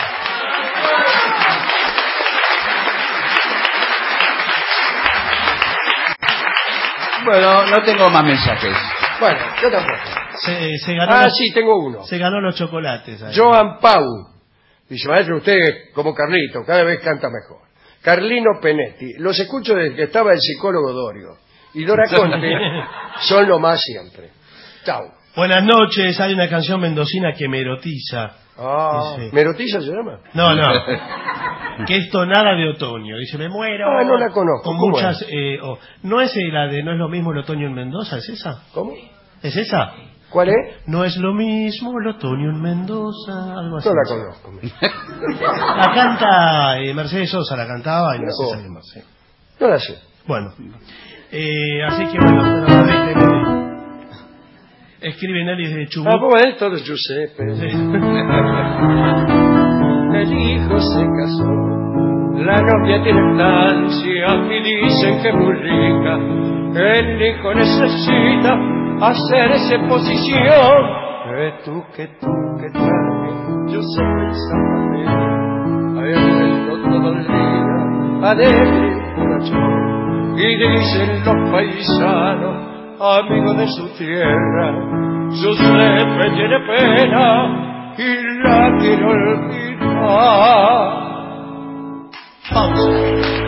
Bueno, no tengo más mensajes. Bueno, yo tampoco. Se ganó Sí, tengo uno. se ganó los chocolates. Ahí. Joan Pau. Dice, maestro, usted como Carlito, cada vez canta mejor. Carlino Penetti. Los escucho desde que estaba el psicólogo Dorio. Y Dora Conte son lo más siempre. Chao. Buenas noches, hay una canción mendocina que me erotiza. Dice, ¿Merotiza se llama? no, que es tonada de otoño. Dice, me muero. No la conozco. Con ¿Cómo muchas, no es la de No es lo mismo el otoño en Mendoza, ¿es esa? ¿Cómo? ¿Es esa? ¿Cuál es? No es lo mismo el otoño en Mendoza, algo así. No la conozco. La canta Mercedes Sosa, la cantaba y no sé si alguien más, sí. No la sé. Bueno, así que bueno, pero a ver, escribe Nelly desde Chubut. Pues esto de Giuseppe. Sí. El hijo se casó, la novia tiene estancia y dicen que es muy rica. El hijo necesita hacerse posición. Que trae, yo sé pensarme. Ha vuelto todo el día alegre y borrachón. Y dicen los paisanos, amigos de su tierra, Giuseppe tiene pena y la quiero olvidar. Pausa.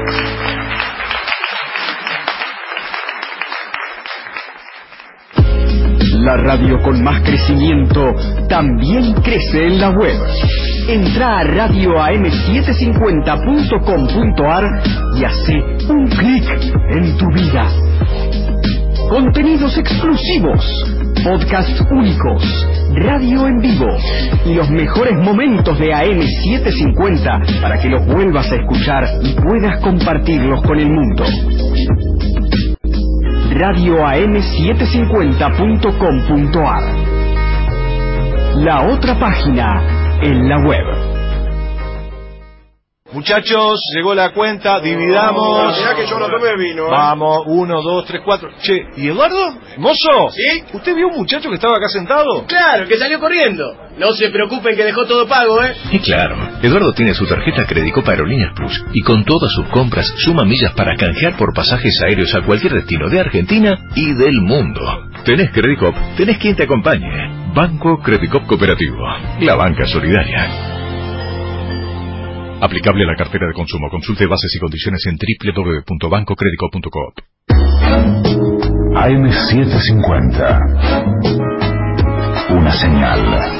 La radio con más crecimiento también crece en la web. Entra a radioam750.com.ar y hace un clic en tu vida. Contenidos exclusivos, podcasts únicos, radio en vivo y los mejores momentos de AM750 para que los vuelvas a escuchar y puedas compartirlos con el mundo. radioam750.com.ar. La otra página en la web. Muchachos, llegó la cuenta, dividamos. Mirá que yo no tomé vino. Vamos, 1, 2, 3, 4. Che, ¿y Eduardo? ¿Mozo? ¿Sí? ¿Usted vio un muchacho que estaba acá sentado? Claro, que salió corriendo. No se preocupen que dejó todo pago, ¿eh? Y claro, Eduardo tiene su tarjeta Credicop Aerolíneas Plus y con todas sus compras suma millas para canjear por pasajes aéreos a cualquier destino de Argentina y del mundo. Tenés Credicop, tenés quien te acompañe. Banco Credicop Cooperativo, la banca solidaria. Aplicable a la cartera de consumo. Consulte bases y condiciones en www.bancocredico.coop. AM750. Una señal.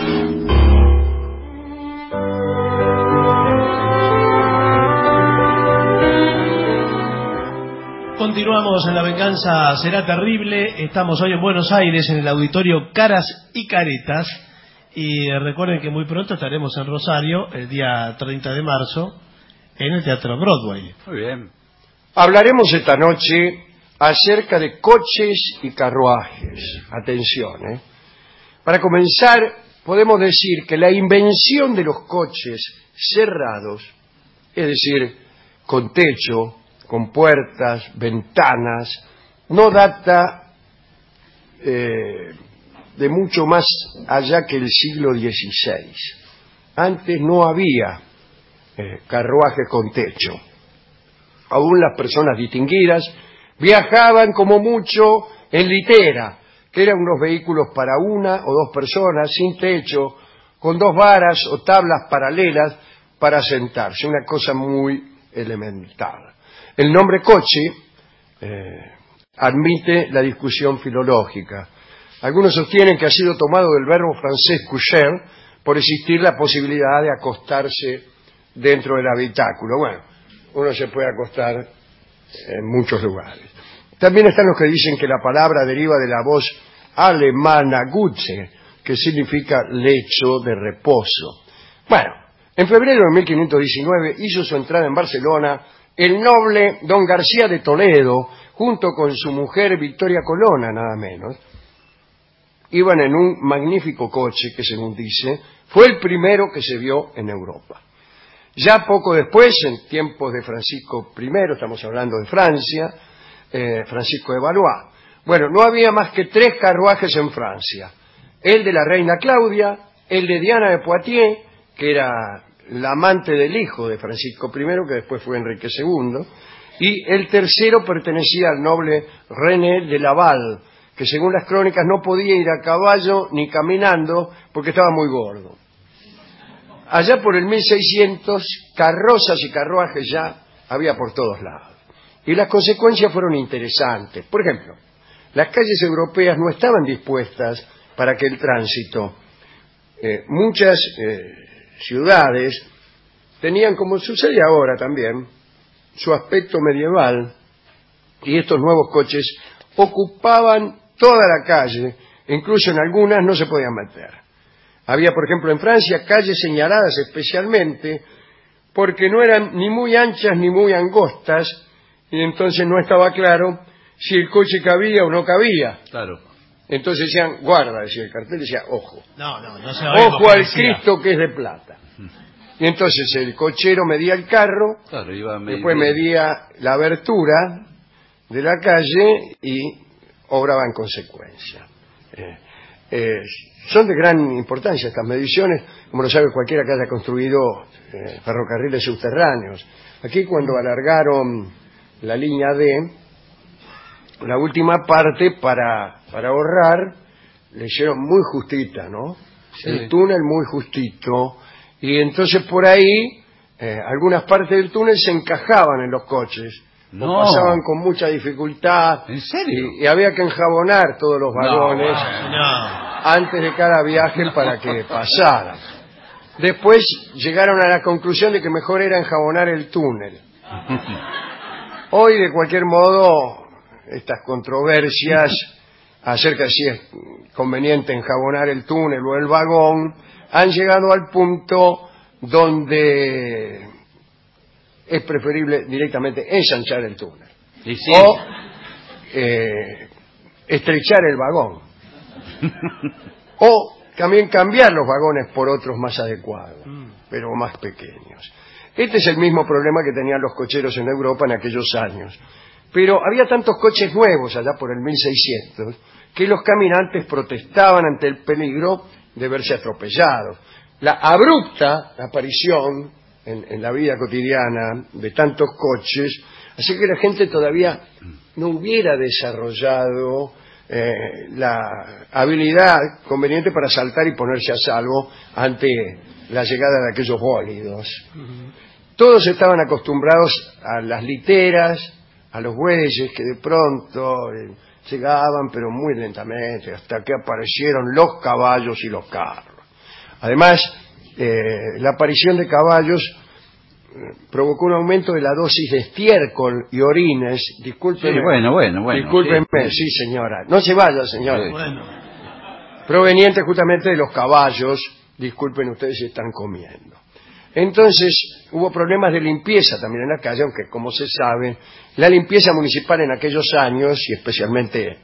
Continuamos en La Venganza Será Terrible. Estamos hoy en Buenos Aires en el auditorio Caras y Caretas. Y recuerden que muy pronto estaremos en Rosario, el día 30 de marzo, en el Teatro Broadway. Muy bien. Hablaremos esta noche acerca de coches y carruajes. Atención, ¿eh? Para comenzar, podemos decir que la invención de los coches cerrados, es decir, con techo, con puertas, ventanas, no data de mucho más allá que el siglo XVI. Antes no había carruajes con techo. Aún las personas distinguidas Viajaban como mucho en litera, que eran unos vehículos para una o dos personas, sin techo, con dos varas o tablas paralelas para sentarse, una cosa muy elemental. El nombre coche admite la discusión filológica. Algunos sostienen que ha sido tomado del verbo francés coucher por existir la posibilidad de acostarse dentro del habitáculo. Bueno, uno se puede acostar en muchos lugares. También están los que dicen que la palabra deriva de la voz alemana Gutze, que significa lecho de reposo. Bueno, en febrero de 1519 hizo su entrada en Barcelona el noble don García de Toledo, junto con su mujer Victoria Colonna, nada menos. Iban en un magnífico coche que, según dice, fue el primero que se vio en Europa. Ya poco después, en tiempos de Francisco I, estamos hablando de Francia, Francisco de Valois. Bueno, no había más que 3 carruajes en Francia. El de la reina Claudia, el de Diana de Poitiers, que era la amante del hijo de Francisco I, que después fue Enrique II, y el tercero pertenecía al noble René de Laval, que según las crónicas no podía ir a caballo ni caminando porque estaba muy gordo. Allá por el 1600, carrozas y carruajes ya había por todos lados. Y las consecuencias fueron interesantes. Por ejemplo, las calles europeas no estaban dispuestas para que el tránsito. Muchas ciudades tenían, como sucede ahora también, su aspecto medieval, y estos nuevos coches ocupaban toda la calle, incluso en algunas no se podían meter. Había, por ejemplo, en Francia calles señaladas especialmente porque no eran ni muy anchas ni muy angostas, y entonces no estaba claro si el coche cabía o no cabía. Claro. Entonces decían, guarda, decía el cartel, decía, ojo. No se oye ojo al Cristo que es de plata. Y entonces el cochero medía el carro, Claro, iba después medía la abertura de la calle y obraba en consecuencia. Son de gran importancia estas mediciones, como lo sabe cualquiera que haya construido ferrocarriles subterráneos. Aquí, cuando alargaron la línea D, la última parte, para ahorrar, le hicieron muy justita, ¿no? Sí. El túnel muy justito, y entonces por ahí algunas partes del túnel se encajaban en los coches. No. Pasaban con mucha dificultad. ¿En serio? Y había que enjabonar todos los vagones No. antes de cada viaje para que pasaran. Después llegaron a la conclusión de que mejor era enjabonar el túnel. Hoy, de cualquier modo, estas controversias acerca de si es conveniente enjabonar el túnel o el vagón han llegado al punto donde es preferible directamente ensanchar el túnel. Sí, sí. O estrechar el vagón. O también cambiar los vagones por otros más adecuados, pero más pequeños. Este es el mismo problema que tenían los cocheros en Europa en aquellos años. Pero había tantos coches nuevos allá por el 1600 que los caminantes protestaban ante el peligro de verse atropellados. La abrupta aparición en la vida cotidiana de tantos coches así que la gente todavía no hubiera desarrollado la habilidad conveniente para saltar y ponerse a salvo ante la llegada de aquellos bólidos. Todos estaban acostumbrados a las literas, a los bueyes que de pronto llegaban, pero muy lentamente, hasta que aparecieron los caballos y los carros. Además, la aparición de caballos provocó un aumento de la dosis de estiércol y orines. Discúlpeme. Sí, bueno. Discúlpenme, sí, señora. No se vaya, señora. Bueno. Proveniente justamente de los caballos. Disculpen ustedes si están comiendo. Entonces, hubo problemas de limpieza también en la calle, aunque, como se sabe, la limpieza municipal en aquellos años, y especialmente,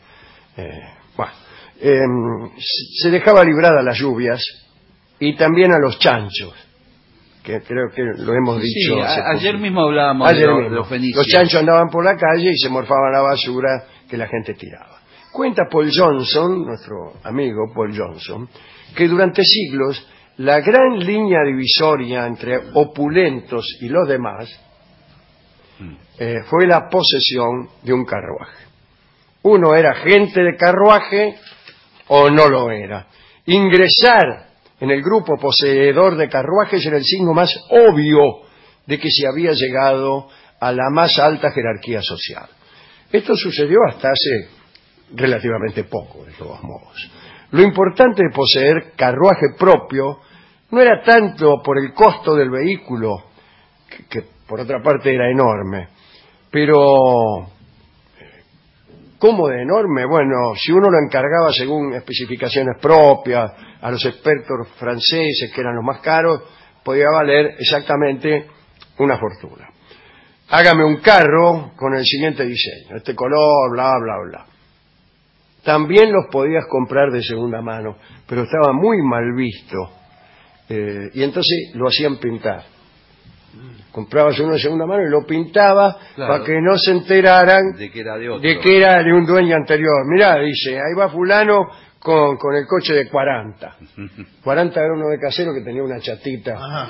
se dejaba librada a las lluvias y también a los chanchos, que creo que lo hemos dicho. Sí, ayer mismo hablábamos ayer de mismo. los fenicios. Los chanchos andaban por la calle y se morfaban la basura que la gente tiraba. Cuenta Paul Johnson, nuestro amigo Paul Johnson, que durante siglos la gran línea divisoria entre opulentos y los demás fue la posesión de un carruaje. Uno era gente de carruaje o no lo era. Ingresar en el grupo poseedor de carruajes era el signo más obvio de que se había llegado a la más alta jerarquía social. Esto sucedió hasta hace relativamente poco, de todos modos. Lo importante de poseer carruaje propio no era tanto por el costo del vehículo, que por otra parte era enorme, pero ¿cómo de enorme? Bueno, si uno lo encargaba según especificaciones propias, a los expertos franceses, que eran los más caros, podía valer exactamente una fortuna. Hágame un carro con el siguiente diseño, este color, bla, bla, bla. También los podías comprar de segunda mano, pero estaba muy mal visto. Y entonces lo hacían pintar. Comprabas uno de segunda mano y lo pintaba, claro, para que no se enteraran de que era de otro, de que era de un dueño anterior. Mirá, dice, ahí va fulano con el coche de 40. 40 era uno de casero que tenía una chatita.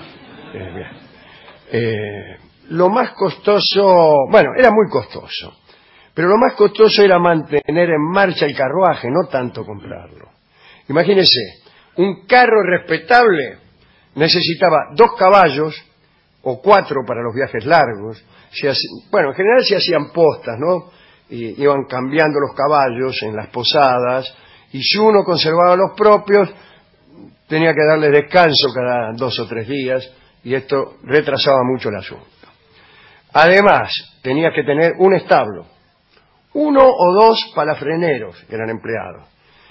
Lo más costoso, bueno, era muy costoso, pero lo más costoso era mantener en marcha el carruaje, no tanto comprarlo. Imagínese, un carro respetable necesitaba 2 caballos o 4 para los viajes largos. Bueno, en general se hacían postas, ¿no? Y iban cambiando los caballos en las posadas, y si uno conservaba los propios, tenía que darle descanso cada 2 o 3 días, y esto retrasaba mucho el asunto. Además, tenía que tener un establo, 1 o 2 palafreneros que eran empleados,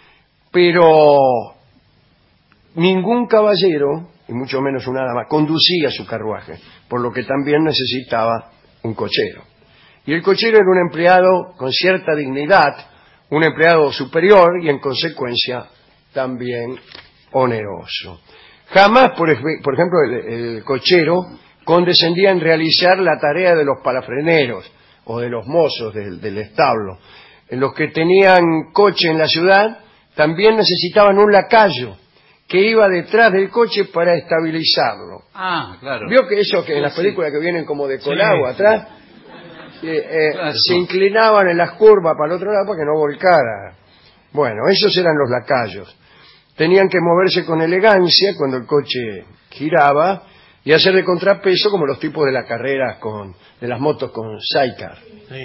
pero ningún caballero, y mucho menos una dama, conducía su carruaje, por lo que también necesitaba un cochero. Y el cochero era un empleado con cierta dignidad, un empleado superior y en consecuencia también oneroso. Jamás, por ejemplo, el cochero condescendía en realizar la tarea de los palafreneros o de los mozos del establo. En los que tenían coche en la ciudad también necesitaban un lacayo que iba detrás del coche para estabilizarlo. Ah, claro. ¿Vio que eso que en las películas que vienen como de colado atrás? Claro. Se inclinaban en las curvas para el otro lado para que no volcara. Bueno, esos eran los lacayos. Tenían que moverse con elegancia cuando el coche giraba y hacer de contrapeso como los tipos de las carreras de las motos con sidecar. Sí.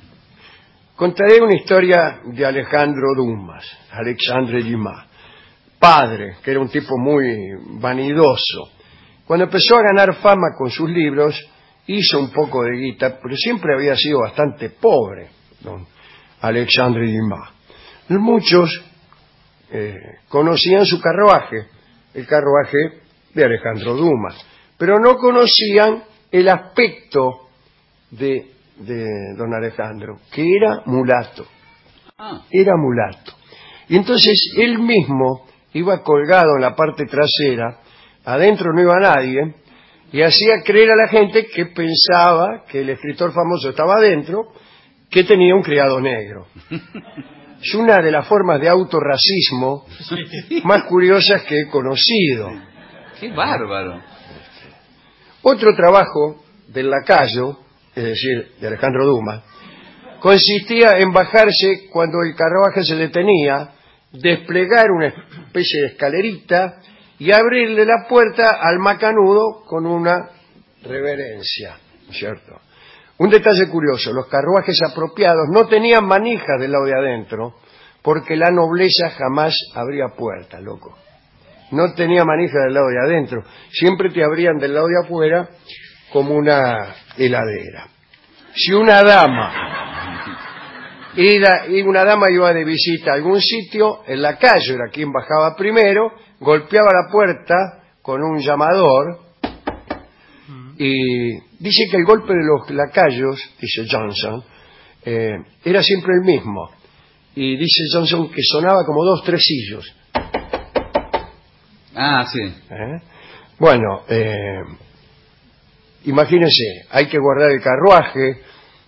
Contaré una historia de Alejandro Dumas, Alexandre Dumas, padre, que era un tipo muy vanidoso. Cuando empezó a ganar fama con sus libros, hizo un poco de guita, pero siempre había sido bastante pobre, don Alexandre Dumas. Muchos conocían su carruaje, el carruaje de Alejandro Dumas, pero no conocían el aspecto de don Alejandro, que era mulato. Era mulato. Y entonces él mismo iba colgado en la parte trasera, adentro no iba nadie, y hacía creer a la gente que pensaba que el escritor famoso estaba adentro, que tenía un criado negro. Es una de las formas de autorracismo más curiosas que he conocido. ¡Qué bárbaro! Otro trabajo del lacayo, es decir, de Alejandro Dumas, consistía en bajarse cuando el carruaje se detenía, desplegar una especie de escalerita y abrirle la puerta al macanudo con una reverencia, ¿no es cierto? Un detalle curioso, los carruajes apropiados no tenían manijas del lado de adentro, porque la nobleza jamás abría puertas, loco. No tenía manija del lado de adentro, siempre te abrían del lado de afuera como una heladera. Si una dama iba de visita a algún sitio, el lacayo era quien bajaba primero, golpeaba la puerta con un llamador, y dice que el golpe de los lacayos, dice Johnson, era siempre el mismo. Y dice Johnson que sonaba como 2 tresillos. Ah, sí. Bueno, imagínense, hay que guardar el carruaje.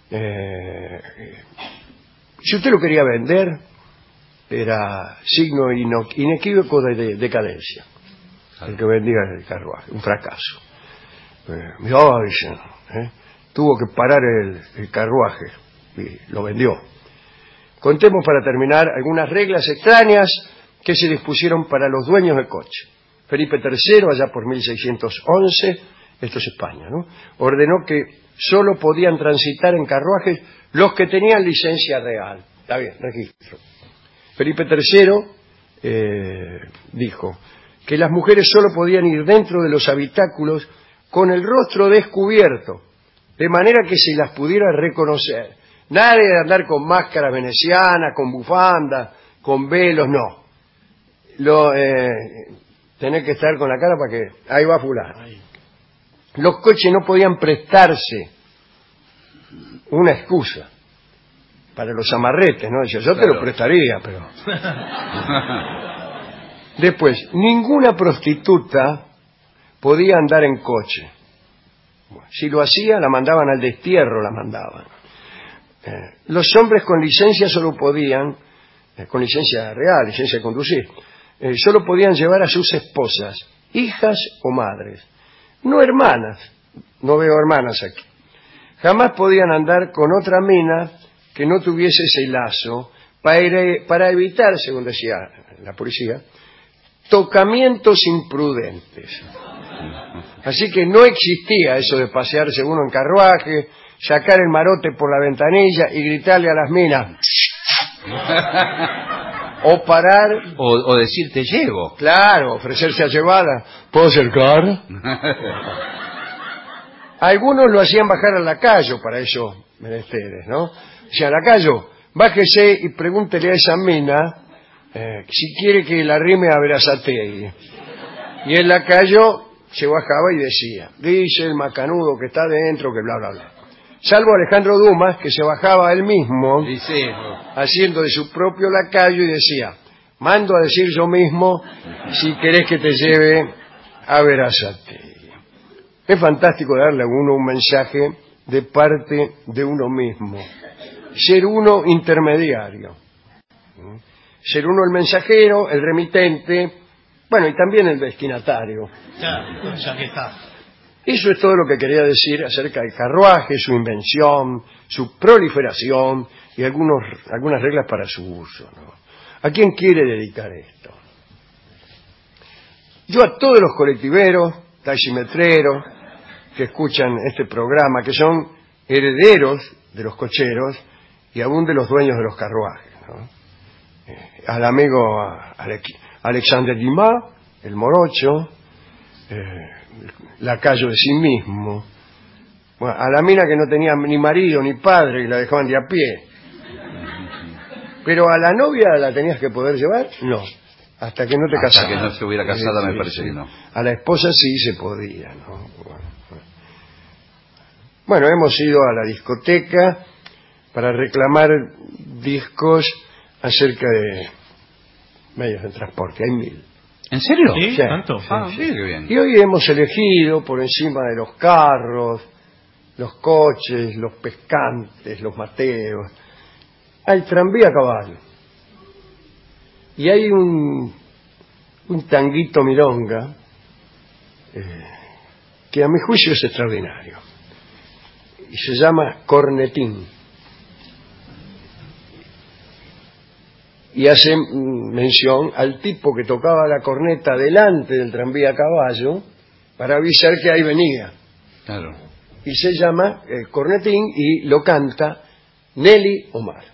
Si usted lo quería vender, era signo inequívoco de decadencia. El que vendía el carruaje, un fracaso. tuvo que parar el carruaje y lo vendió. Contemos para terminar algunas reglas extrañas que se dispusieron para los dueños de coche. Felipe III, allá por 1611, esto es España, ¿no?, ordenó que solo podían transitar en carruajes los que tenían licencia real. Está bien, registro. Felipe III dijo que las mujeres solo podían ir dentro de los habitáculos con el rostro descubierto, de manera que se las pudiera reconocer. Nada de andar con máscara veneciana, con bufanda, con velos, no. Tenés que estar con la cara para que... Ahí va fulano. Los coches no podían prestarse una excusa para los amarretes, ¿no? Decía, yo te lo prestaría, pero... Después, ninguna prostituta podía andar en coche. Si lo hacía, la mandaban al destierro, la mandaban. Los hombres con licencia solo podían, con licencia real, licencia de conducir, solo podían llevar a sus esposas, hijas o madres, no hermanas, no veo hermanas aquí. Jamás podían andar con otra mina que no tuviese ese lazo para evitar, según decía la policía, tocamientos imprudentes. Así que no existía eso de pasearse uno en carruaje, sacar el marote por la ventanilla y gritarle a las minas. O parar... O decir, te llevo. Claro, ofrecerse a llevarla. ¿Puedo acercar? Algunos lo hacían bajar al lacayo para esos menesteres, ¿no? O sea, lacayo, bájese y pregúntele a esa mina si quiere que la rime a Verazategui. Y el lacayo se bajaba y decía, dice el macanudo que está dentro, que bla, bla, bla. Salvo Alejandro Dumas, que se bajaba él mismo, haciendo de su propio lacayo y decía, mando a decir yo mismo si querés que te lleve a Verazategui. Es fantástico darle a uno un mensaje de parte de uno mismo. Ser uno intermediario. Ser uno el mensajero, el remitente, bueno, y también el destinatario. Ya que está. Eso es todo lo que quería decir acerca del carruaje, su invención, su proliferación y algunas reglas para su uso, ¿no? ¿A quién quiere dedicar esto? Yo a todos los colectiveros, taximetreros, que escuchan este programa, que son herederos de los cocheros y aún de los dueños de los carruajes, ¿no? Al amigo Alexandre Dumas, el morocho, lacayo de sí mismo, bueno, a la mina que no tenía ni marido ni padre y la dejaban de a pie, pero a la novia la tenías que poder llevar, no, hasta que no te casaras. Hasta que no se hubiera casada, me parece que no. A la esposa sí se podía, ¿no? Bueno, hemos ido a la discoteca para reclamar discos acerca de medios de transporte, hay 1000. ¿En serio? ¿Sí? ¿Tanto? Sí, Ah, sí. sí, qué bien. Y hoy hemos elegido por encima de los carros, los coches, los pescantes, los mateos, al tranvía a caballo. Y hay un tanguito milonga que a mi juicio es extraordinario. Y se llama Cornetín. Y hace mención al tipo que tocaba la corneta delante del tranvía a caballo para avisar que ahí venía. Claro. Y se llama Cornetín y lo canta Nelly Omar.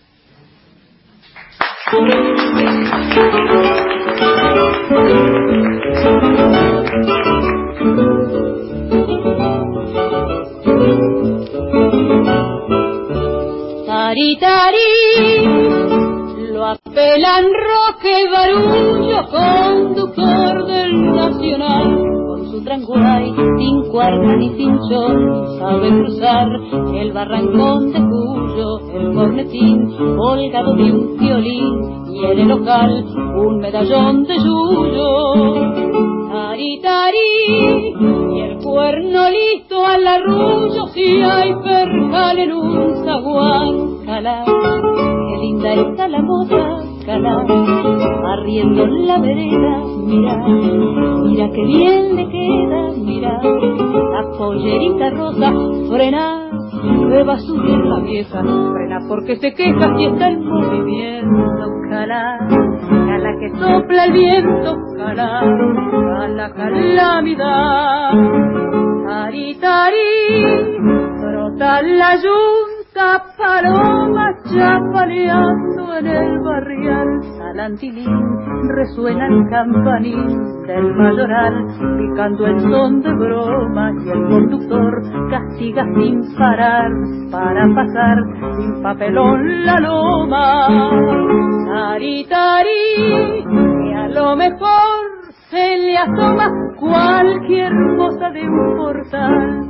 Tari, tari. Lo apelan Roque Barullo, conductor del Nacional, con su tranguay, sin cuarta ni sin chon, sabe cruzar el barrancón de Cuyo, el cornetín colgado de un violín, y en el local un medallón de yuyo. Tari, tari, y el cuerno listo al arrullo, si hay percal en un zaguán, calá. Qué linda está la moza, calá, arriendo en la vereda, mira, mira qué bien le queda, mira, la pollerita rosa, frena, que va a subir la vieja, frena porque se queja si está en movimiento, cala, cala que sopla el viento, cala, cala calamidad, tari tari, brota la yunta, paloma chapaleando en el barrial, salantilín, resuena el campanín del mayoral, picando el son de broma y el conductor castiga sin parar para pasar sin papelón la loma. Tari tari, que a lo mejor se le asoma cualquier cosa de un portal.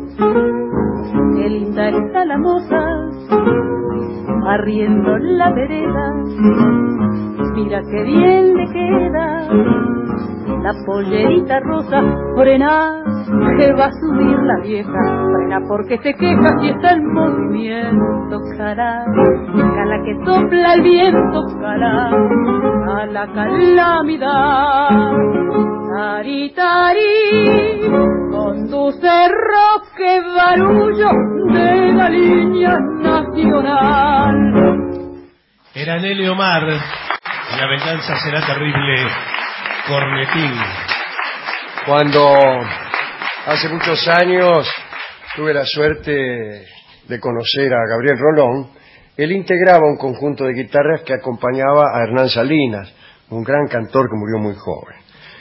Qué linda está la moza, barriendo la vereda, mira qué bien le queda la pollerita rosa, frena, que va a subir la vieja, frena porque se queja si está en movimiento, cala, cala que sopla el viento, cala, cala calamidad, tari tari, conduce Roque Barullo de la línea nacional. Era Nelly Omar, La venganza será terrible, cornetín. Cuando hace muchos años tuve la suerte de conocer a Gabriel Rolón, él integraba un conjunto de guitarras que acompañaba a Hernán Salinas, un gran cantor que murió muy joven.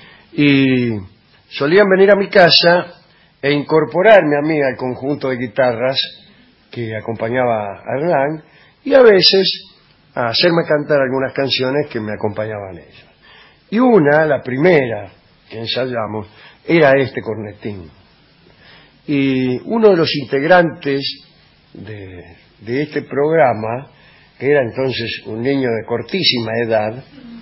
Y solían venir a mi casa e incorporarme a mí al conjunto de guitarras que acompañaba a Hernán y a veces a hacerme cantar algunas canciones que me acompañaban ellos. Y la primera que ensayamos, era este cornetín. Y uno de los integrantes de este programa, que era entonces un niño de cortísima edad,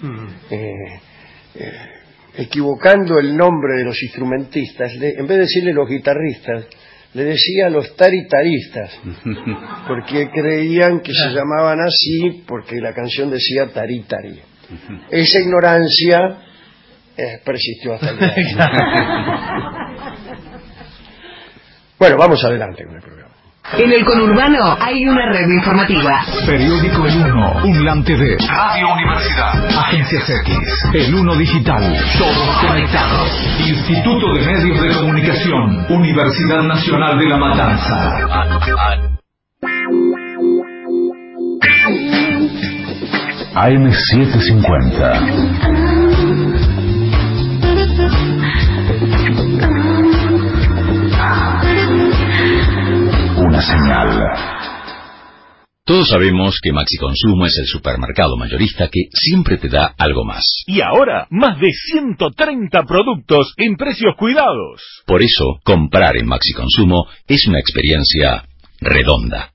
equivocando el nombre de los instrumentistas, en vez de decirle los guitarristas, le decía los taritaristas, porque creían que se llamaban así porque la canción decía taritari. Esa ignorancia persistió hasta el día de hoy. Bueno, vamos adelante con el programa. En el conurbano hay una red informativa. Periódico El Uno, Unlam TV, Radio Universidad, Agencias X, El Uno Digital, todos conectados. Instituto de Medios de Comunicación, Universidad Nacional de La Matanza. AM750. Una señal. Todos sabemos que Maxi Consumo es el supermercado mayorista que siempre te da algo más. Y ahora, más de 130 productos en precios cuidados. Por eso, comprar en Maxi Consumo es una experiencia redonda.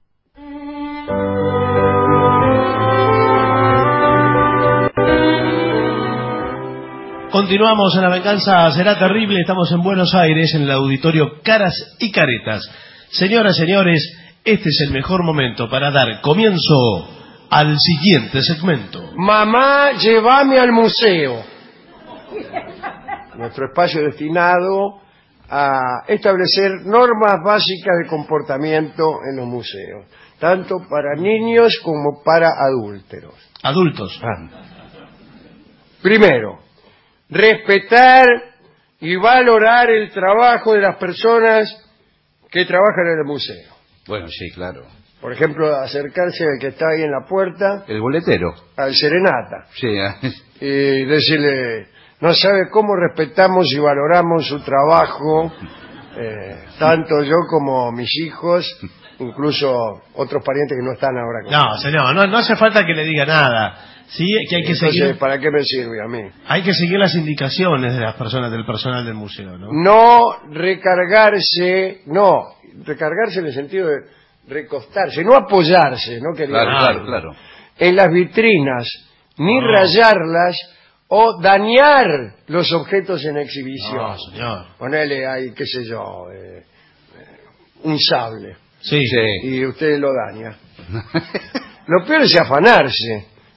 Continuamos en La Venganza Será Terrible. Estamos en Buenos Aires, en el auditorio Caras y Caretas. Señoras, señores, este es el mejor momento para dar comienzo al siguiente segmento. Mamá, llévame al museo. Nuestro espacio destinado a establecer normas básicas de comportamiento en los museos, tanto para niños como para adúlteros. Adultos. Primero, respetar y valorar el trabajo de las personas que trabajan en el museo. Bueno, sí, claro. Por ejemplo, acercarse al que está ahí en la puerta. El boletero. Al serenata. Sí. Y decirle, no sabe cómo respetamos y valoramos su trabajo, tanto yo como mis hijos, incluso otros parientes que no están ahora con No, señor, no hace falta que le diga nada. Sí, que hay que seguir. ¿Para qué me sirve a mí? Hay que seguir las indicaciones de las personas, del personal del museo, ¿no? No recargarse en el sentido de recostarse, no apoyarse, ¿no? Claro. En las vitrinas, ni rayarlas o dañar los objetos en exhibición. No, señor. Ponele ahí, qué sé yo, un sable. Sí. Y usted lo daña. Lo peor es afanarse.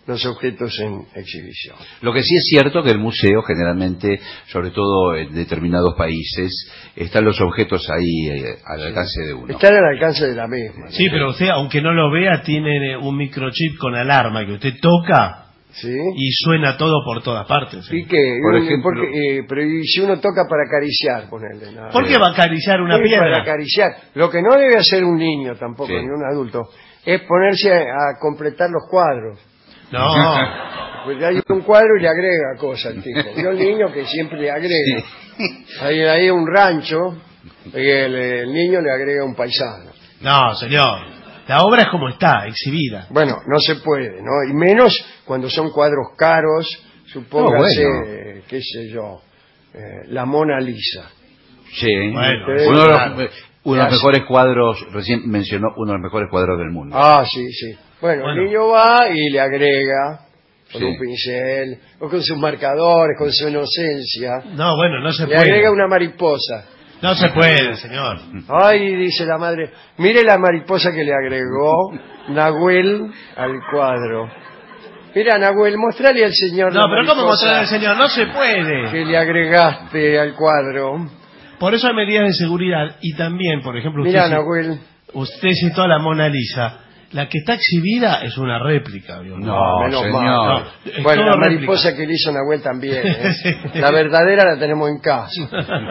los objetos en exhibición. Lo que sí es cierto que el museo generalmente, sobre todo en determinados países, están los objetos ahí al alcance de uno. Están al alcance de la misma. Sí, pero usted, aunque no lo vea, tiene un microchip con alarma que usted toca y suena todo por todas partes. ¿Y qué? Por ejemplo, pero ¿y si uno toca para acariciar, ponerle? No, ¿Por qué va a acariciar una piedra? Para acariciar. Lo que no debe hacer un niño tampoco, ni un adulto, es ponerse a completar los cuadros. No. Pues hay un cuadro y le agrega cosas al tipo. Yo el niño que siempre le agrega. Hay un rancho y el niño le agrega un paisano. No, señor. La obra es como está, exhibida. Bueno, no se puede, ¿no? Y menos cuando son cuadros caros, supóngase, qué sé yo, la Mona Lisa. Sí, bueno, uno de los mejores cuadros, recién mencionó uno de los mejores cuadros del mundo. Ah, sí, sí. Bueno, el niño va y le agrega con un pincel, o con sus marcadores, con su inocencia. No, bueno, no se puede. Le agrega una mariposa. No se puede, señor. Ay, dice la madre, mire la mariposa que le agregó Nahuel al cuadro. Mira, Nahuel, mostrale al señor. No, pero ¿cómo mostrarle al señor? No se puede. Que le agregaste al cuadro. Por eso hay medidas de seguridad. Y también, por ejemplo, mira, Nahuel, usted citó a la Mona Lisa. La que está exhibida es una réplica. No, menos mal. No, bueno, la mariposa réplica que le hizo Nahuel también. La verdadera la tenemos en casa.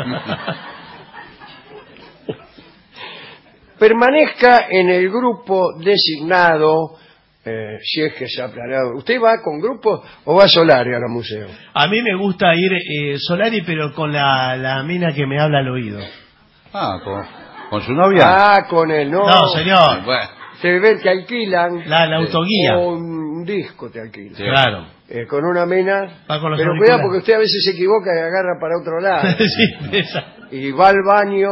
Permanezca en el grupo designado, si es que se ha planeado. ¿Usted va con grupos o va Solari a los museos? A mí me gusta ir Solari, pero con la mina que me habla al oído. Ah, con su novia. Ah, con él, no. No, señor. Bueno. Te alquilan. La autoguía. O un disco te alquilan. Sí. Claro. Con una mina. Pero cuidado porque usted a veces se equivoca y agarra para otro lado. Sí, esa. Y va al baño.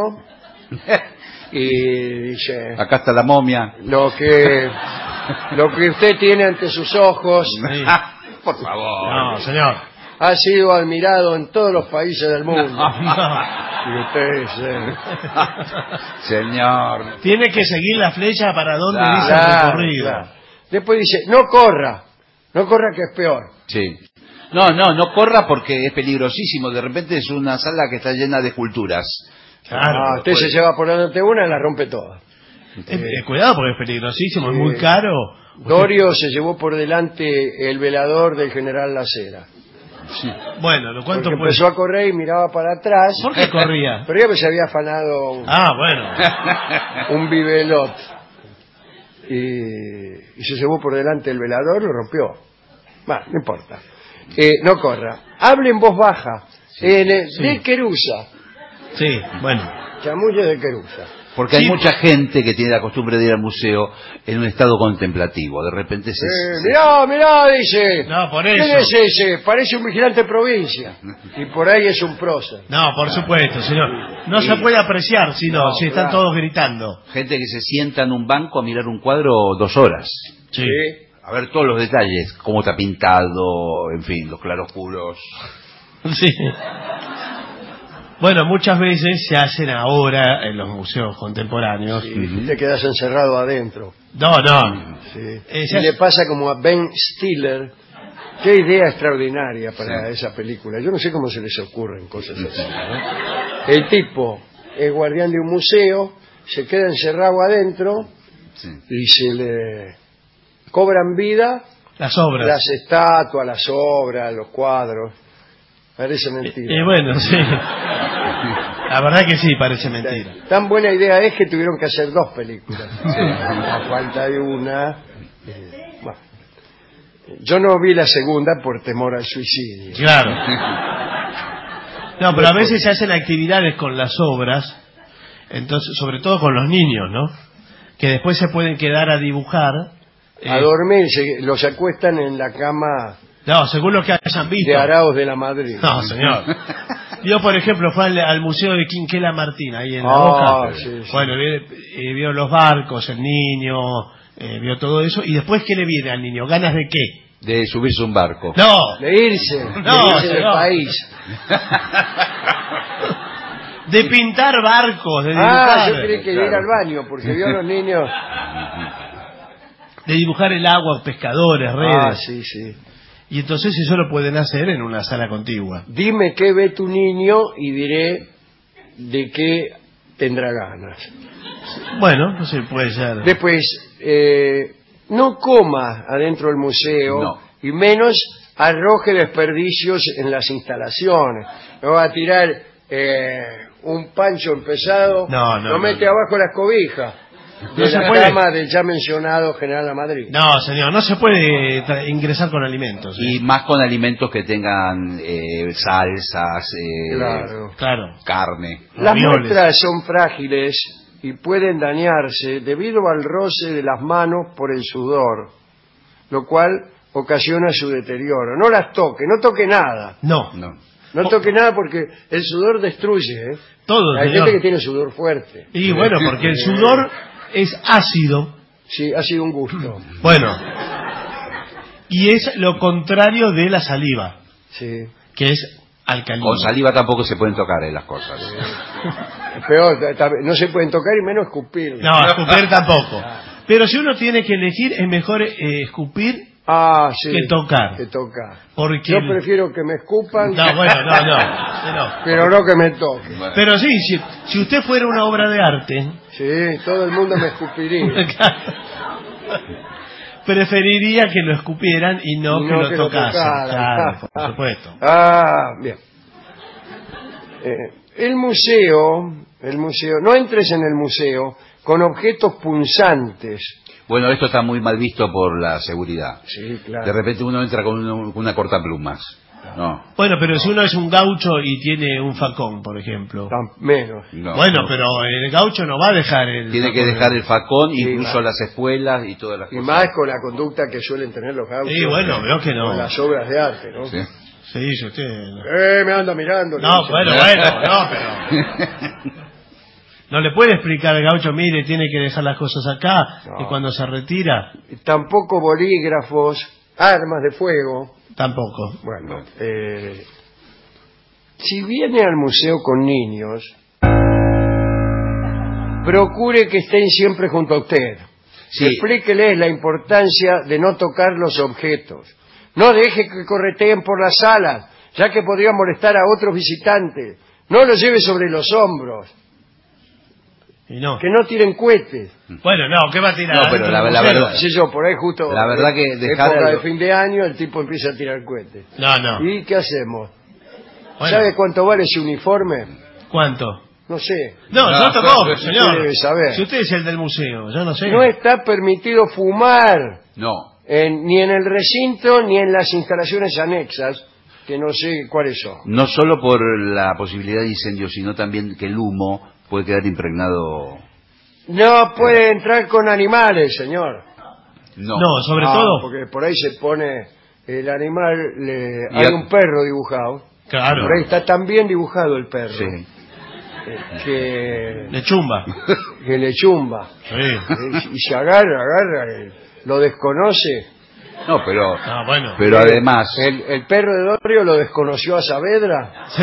Y dice, acá está la momia. Lo que usted tiene ante sus ojos, sí. Por favor. No, señor. Ha sido admirado en todos los países del mundo. No. Y usted dice, señor, tiene que seguir la flecha para donde dice el recorrido. Claro. Después dice, no corra que es peor. Sí. No corra porque es peligrosísimo. De repente es una sala que está llena de esculturas. Claro, usted se lleva por delante una y la rompe toda. Cuidado porque es peligrosísimo, es muy caro. Dorio se llevó por delante el velador del general Lacera. Sí. Bueno, lo cuento pues. Empezó a correr y miraba para atrás. ¿Por qué corría? Corría porque se había afanado un bibelot. Y se llevó por delante el velador y lo rompió. Bueno, no importa. No corra. Hable en voz baja. De Querusa. Sí, bueno. Chamuyo de Querusa. Porque hay mucha gente que tiene la costumbre de ir al museo en un estado contemplativo. De repente mirá, dice. No, por eso. ¿Quién es ese? Parece un vigilante de provincia. Y por ahí es un prócer. No, por supuesto, señor. No se puede apreciar si están todos gritando. Gente que se sienta en un banco a mirar un cuadro 2 horas. Sí. A ver todos los detalles, cómo está pintado, en fin, los claroscuros. Sí. Bueno, muchas veces se hacen ahora en los museos contemporáneos. Sí, te quedas encerrado adentro. No. Sí. Y le pasa como a Ben Stiller. Qué idea extraordinaria para esa película. Yo no sé cómo se les ocurren cosas así, ¿no? El tipo es guardián de un museo, se queda encerrado adentro y se le cobran vida las obras, las estatuas, las obras, los cuadros. Parece mentira. Bueno, sí. La verdad que sí, parece mentira. Tan buena idea es que tuvieron que hacer 2 películas. A falta de una. Bueno. Yo no vi la segunda por temor al suicidio. Claro. No, pero a veces se hacen actividades con las obras, entonces, sobre todo con los niños, ¿no? Que después se pueden quedar a dibujar. A dormir, los acuestan en la cama. No, según lo que hayan visto. De Araos de la Madrid. No, señor. Yo, por ejemplo, fue al museo de Quinquela Martín, ahí en La Boca. Sí. Bueno, vio los barcos, el niño, vio todo eso. ¿Y después qué le viene al niño? ¿Ganas de qué? De subirse a un barco. No. De irse. Del país. De pintar barcos, de dibujar. Yo creí que ir al baño, porque vio a los niños. de dibujar el agua, pescadores, redes. Ah, sí, sí. Y entonces eso lo pueden hacer en una sala contigua. Dime qué ve tu niño y diré de qué tendrá ganas. Bueno, no sé, puede ser. Después, no coma adentro del museo, No. y menos arroje desperdicios en las instalaciones. No va a tirar un pancho empezado, lo mete abajo las cobijas de No se la puede. cama del ya mencionado General La Madrid. No, señor, no se puede ingresar con alimentos. Y más con alimentos que tengan salsas, Claro. carne. Las muestras son frágiles y pueden dañarse debido al roce de las manos por el sudor, lo cual ocasiona su deterioro. No las toque, no toque nada. No. No toque nada porque el sudor destruye. Todo, Hay señor. gente que tiene sudor fuerte. Y bueno, porque el sudor es ácido. Sí, ha sido un gusto. Bueno. Y es lo contrario de la saliva. Sí. Que es alcalina. Con saliva tampoco se pueden tocar las cosas. Peor, no se pueden tocar y menos escupir. No, escupir tampoco. Pero si uno tiene que elegir, es mejor escupir sí, que tocar. Que tocar. Porque Yo prefiero que me escupan. No, bueno, no. Pero no que me toquen. Pero sí, si usted fuera una obra de arte... Sí, todo el mundo me escupiría. Preferiría que lo escupieran y no que lo tocasen. Claro, por supuesto. Bien. El museo, no entres en el museo con objetos punzantes. Bueno, esto está muy mal visto por la seguridad. Sí, claro. De repente uno entra con una cortaplumas. No. Bueno, pero si uno es un gaucho y tiene un facón, por ejemplo. Menos. No. Bueno, pero el gaucho no va a dejar el Tiene que dejar el facón, incluso las espuelas y todas las Y cosas. más con la conducta que suelen tener los gauchos. Sí, bueno, veo que no. Con las obras de arte, ¿no? Sí. Sí, si usted... Me anda mirando. No, dice. bueno, no, pero... No le puede explicar al gaucho, mire, tiene que dejar las cosas acá, y cuando se retira... Tampoco bolígrafos, armas de fuego. Tampoco. Bueno, si viene al museo con niños, procure que estén siempre junto a usted. Sí. Explíqueles la importancia de no tocar los objetos. No deje que correteen por las salas, ya que podría molestar a otros visitantes. No los lleve sobre los hombros. Y no. Que no tiren cohetes. Bueno, no, ¿qué va a tirar? No, pero la verdad... Sí, yo, por ahí justo... La verdad que dejar época algo- de fin de año, el tipo empieza a tirar cohetes. No. ¿Y qué hacemos? Bueno. ¿Sabe cuánto vale ese uniforme? ¿Cuánto? No sé. No, yo tampoco, señor. Usted debe saber. Si usted es el del museo, yo no sé. No está permitido fumar No. ni en el recinto ni en las instalaciones anexas, que no sé cuáles son. No solo por la posibilidad de incendio, sino también que el humo puede quedar impregnado. No puede entrar con animales, señor. No. No, sobre todo... Porque por ahí se pone el animal, Y hay a- un perro dibujado. Claro. Por ahí está tan bien dibujado el perro. Sí. Que De chumba. que le chumba. Sí. Y se agarra, lo desconoce. No, pero... Ah, bueno. Pero además... El perro de Dorio lo desconoció a Saavedra Sí.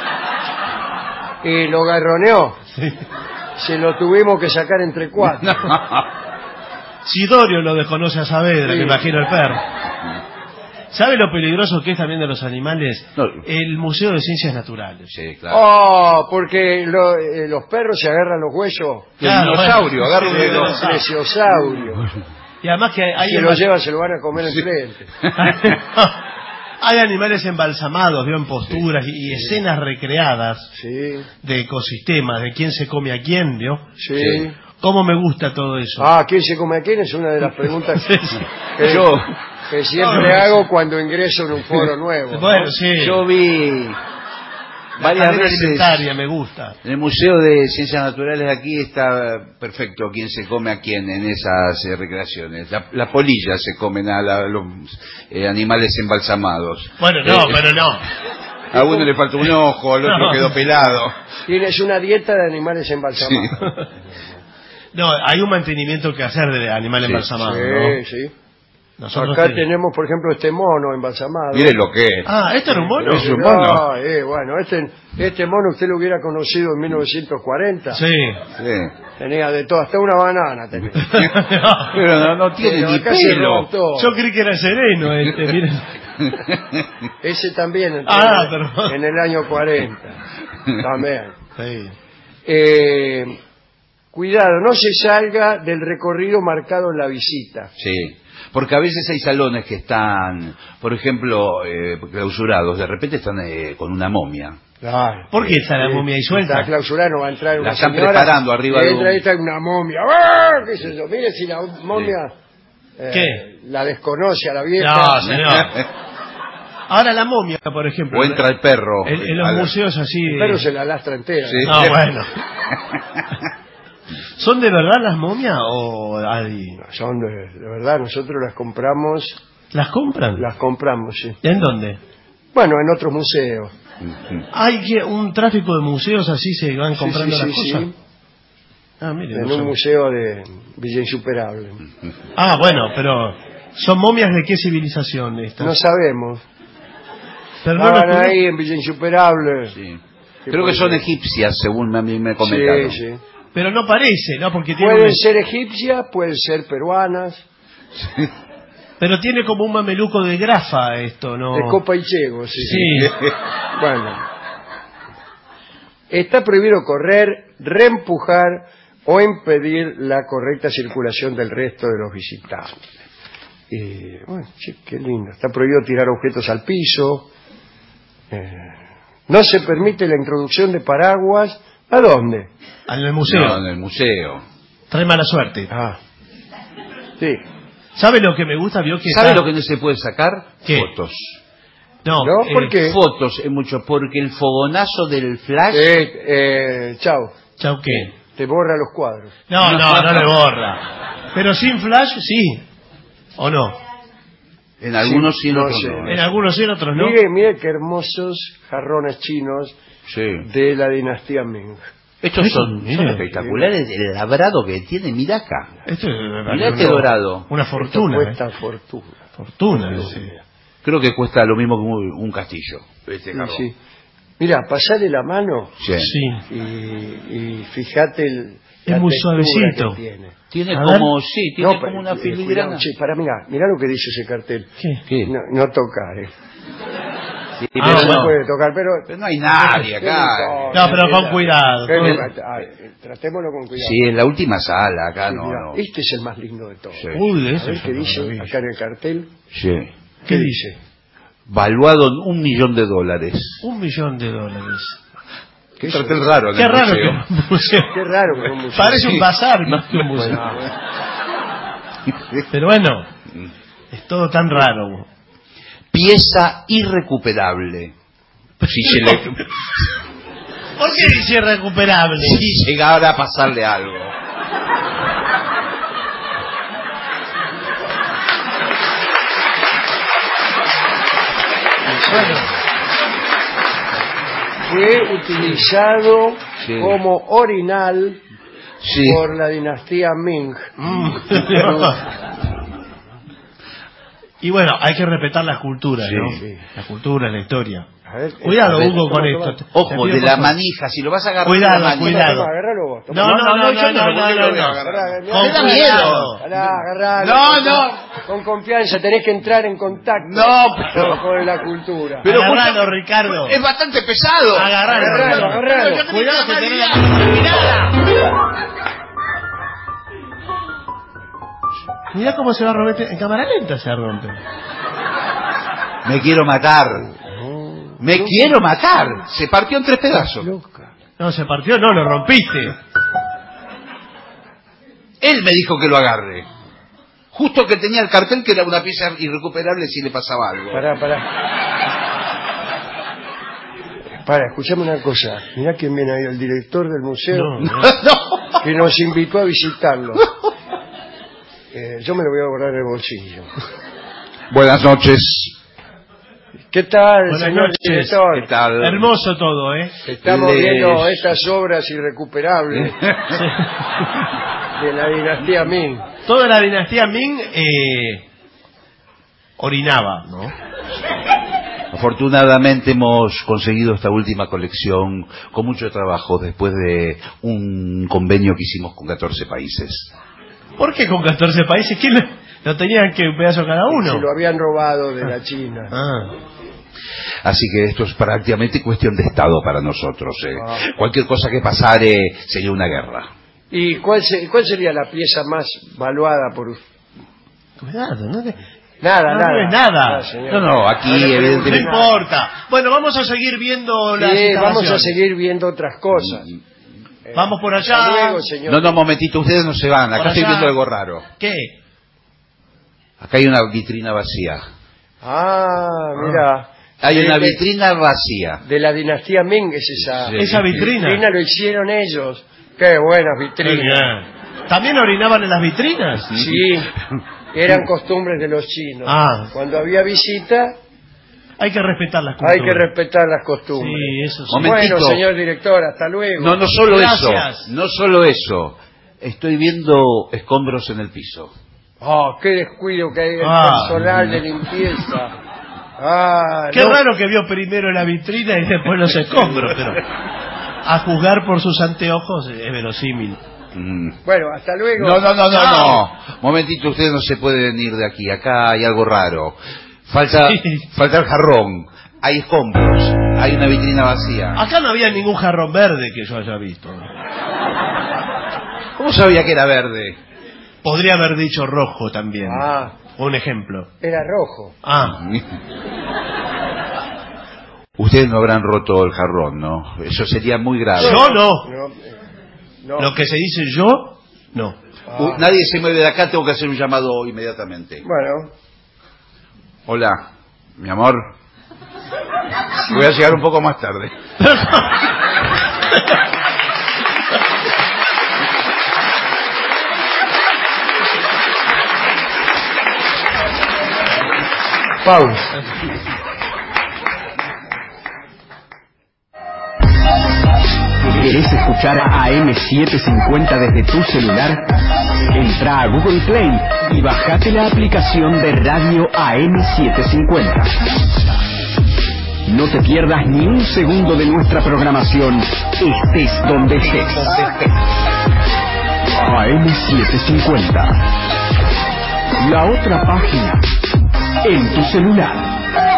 y lo garroneó. Sí. Se lo tuvimos que sacar entre cuatro. Sidorio lo desconoce a Saavedra, Sí. me imagino el perro. ¿Sabe lo peligroso que es también de los animales? No. El Museo de Ciencias Naturales. Sí, claro. Oh, porque los perros se agarran los huesos. Claro, dinosaurio, bueno. agarran Sí, De los plesiosaurios. Y además que hay, Si lo llevan se lo van a comer enfrente. hay animales embalsamados, vio, en posturas y escenas recreadas Sí, de ecosistemas, de quién se come a quién, vio. sí. ¿Cómo me gusta todo eso? ¿Quién se come a quién? Es una de las preguntas Sí, sí. que siempre hago cuando ingreso en un foro nuevo. Bueno, sí. Yo vi La varias cadena veces... alimentaria me gusta. En el Museo de Ciencias Naturales aquí está perfecto quién se come a quién en esas recreaciones. Las polillas se comen a los animales embalsamados. Bueno, no, pero no. A uno le falta un ojo, al otro No. quedó pelado. Tienes una dieta de animales embalsamados. No, hay un mantenimiento que hacer de animales Sí, embalsamados, Sí, ¿no? sí. Nosotros Acá tenemos, por ejemplo, este mono embalsamado. Mire lo que es. Ah, ¿este era un mono? Es un mono. Bueno, este mono usted lo hubiera conocido en 1940. Sí. Sí. Tenía de todo, hasta una banana tenía. Pero no tiene Pero ni acá se pelo. roban todo. Yo creí que era sereno miren. Ese también entró pero... en el año 40. También. Sí. Cuidado, no se salga del recorrido marcado en la visita. Sí, porque a veces hay salones que están, por ejemplo, clausurados, de repente están con una momia. Claro. ¿Por qué está la momia ahí suelta? Está clausurada, no va a entrar una La están señora, preparando arriba de entra un... ahí está una momia. ¡Ah! ¿Qué es eso? Mire si la momia ¿Qué? la desconoce a la vieja. No, señor. Ahora la momia, por ejemplo. O entra el perro. En los museos así... El perro se la lastra entera. Sí. No, bueno. ¿Son de verdad las momias o Adi? Son de verdad, nosotros las compramos. ¿Las compran? Las compramos, sí. ¿En dónde? Bueno, en otros museos. ¿Hay un tráfico de museos así se van comprando las cosas? Sí. Ah, mire, En no un sé. museo de Villa Insuperable. Ah, bueno, pero ¿son momias de qué civilización estas? No sabemos. Pero no Estaban las ahí en Villa Insuperable. Sí. Creo que son egipcias, según a mí me comentaron. Sí, sí. Pero no parece, ¿no? Porque tiene Pueden ser egipcias, pueden ser peruanas. Pero tiene como un mameluco de grafa esto, ¿no? De copa y chego, sí. Sí. Bueno. Está prohibido correr, reempujar o impedir la correcta circulación del resto de los visitantes. Bueno, sí, qué lindo. Está prohibido tirar objetos al piso. No se permite la introducción de paraguas. ¿A dónde? En el museo. No, en el museo. Trae mala suerte. Ah. Sí. ¿Sabe lo que me gusta? ¿Vio que ¿Sabe lo que no se puede sacar? ¿Qué? Fotos. No, ¿No? ¿Por qué? Fotos, mucho, porque el fogonazo del flash... Chao. ¿Chau qué? Te borra los cuadros. No le borra. Pero sin flash, sí. ¿O no? En algunos sí, en no otros sé. no. En algunos sí, en otros no. Mire qué hermosos jarrones chinos Sí. de la dinastía Ming. Estos Eso, son mire. espectaculares. El labrado que tiene, mira acá. Esto es Mirá este dorado. una fortuna. Esto cuesta fortuna. Fortuna. Sí. Creo que cuesta lo mismo que un castillo. Este jarrón. Sí. Mira, pasale la mano Sí. y fíjate Es muy suavecito. que tiene. Tiene A como, ver. sí, tiene No, como una cuidado, filigrana. sí, mirá lo que dice ese cartel. ¿Qué? No tocar, Sí, Ah, pero No bueno. puede tocar, pero... pero no hay nadie acá. No, pero con cuidado. Tratémoslo con cuidado. Sí, en la última sala, acá Sí, no. mirá, no. Este es el más lindo de todos. Sí. Uy, de A eso ver yo qué no dice lo vi. acá en el cartel. Sí. ¿Qué dice? Valuado en $1 millón. $1 millón. ¿Qué Un cartel raro en Qué el raro museo. que un museo. Qué raro que un museo. Parece un bazar más que un museo. Pero bueno, es todo tan raro. Pieza irrecuperable. Si se le... ¿Por qué dice irrecuperable? Si llegara a pasarle algo. Bueno, fue utilizado Sí. como orinal Sí. por la dinastía Ming. Y bueno, hay que respetar las culturas, Sí. ¿no? Sí. La cultura, la historia. A ver, Cuidado, a ver, Hugo, con toma, esto. toma. Ojo, Te pido, de por la favor. manija. Si lo vas a agarrar Cuidado, de la manija. cuidado. Toma, agárralo vos. toma. No, yo no, no, ¿por qué lo voy a no. agarrar? Pará, Con Me da miedo. agarralo. No. Con confianza, tenés que entrar en contacto No, pero... con la cultura. Pero Agarralo, Ricardo. Es bastante pesado. Agarralo. Cuidado que tenés la mirada. Mirá cómo se va a romper. En cámara lenta se rompe. Me quiero matar. Me quiero matar. Se partió en 3 pedazos. Loca. No, se partió, no, lo rompiste. Él me dijo que lo agarre. Justo que tenía el cartel que era una pieza irrecuperable si le pasaba algo. Pará, escuchame una cosa. Mirá quién viene ahí, el director del museo, No. que nos invitó a visitarlo. Yo me lo voy a guardar en el bolsillo. Buenas noches. ¿Qué tal, Buenas señor noches. director? ¿Qué tal? Hermoso todo, ¿eh? Estamos viendo estas obras irrecuperables de la dinastía Ming. Toda la dinastía Ming orinaba, ¿no? Afortunadamente hemos conseguido esta última colección con mucho trabajo después de un convenio que hicimos con 14 países. ¿Por qué con 14 países? ¿Quién lo tenían que un pedazo cada uno? Se lo habían robado de la China. Así que esto es prácticamente cuestión de Estado para nosotros. Cualquier cosa que pasare sería una guerra. ¿Y cuál sería la pieza más valuada por usted? Cuidado, ¿no? Nada. No, aquí evidentemente... No importa. Bueno, vamos a seguir viendo las instalaciones. Vamos a seguir viendo otras cosas. Vamos por allá. Hasta luego, señor. No, momentito, ustedes no se van. Acá estoy viendo algo raro. ¿Qué? Acá hay una vitrina vacía. Mira. Hay una vitrina vacía. De la dinastía Ming es esa. Sí. Esa vitrina. La vitrina lo hicieron ellos. Qué buenas vitrinas. ¿También orinaban en las vitrinas? Sí. Eran costumbres de los chinos. Cuando había visita... Hay que respetar las costumbres. Hay que respetar las costumbres. Sí, eso sí. Momentito. Bueno, señor director, hasta luego. No solo Gracias. eso. No solo eso. Estoy viendo escombros en el piso. Qué descuido que hay en el personal de limpieza. Qué raro que vio primero la vitrina y después los escombros, pero a juzgar por sus anteojos es verosímil. Bueno, hasta luego. No. Momentito, usted no se puede venir de aquí. Acá hay algo raro. Falta el jarrón. Hay escombros. Hay una vitrina vacía. Acá no había ningún jarrón verde que yo haya visto. ¿Cómo sabía que era verde? Podría haber dicho rojo también. Un ejemplo. Era rojo. Ustedes no habrán roto el jarrón, ¿no? Eso sería muy grave. Yo no. Lo que se dice yo, no. Nadie se mueve de acá, tengo que hacer un llamado inmediatamente. Bueno. Hola, mi amor. Voy a llegar un poco más tarde. Pausa. ¿Querés escuchar AM750 desde tu celular? Entra a Google Play y bajate la aplicación de radio AM750. No te pierdas ni un segundo de nuestra programación, estés donde estés. AM750. La otra página en tu celular.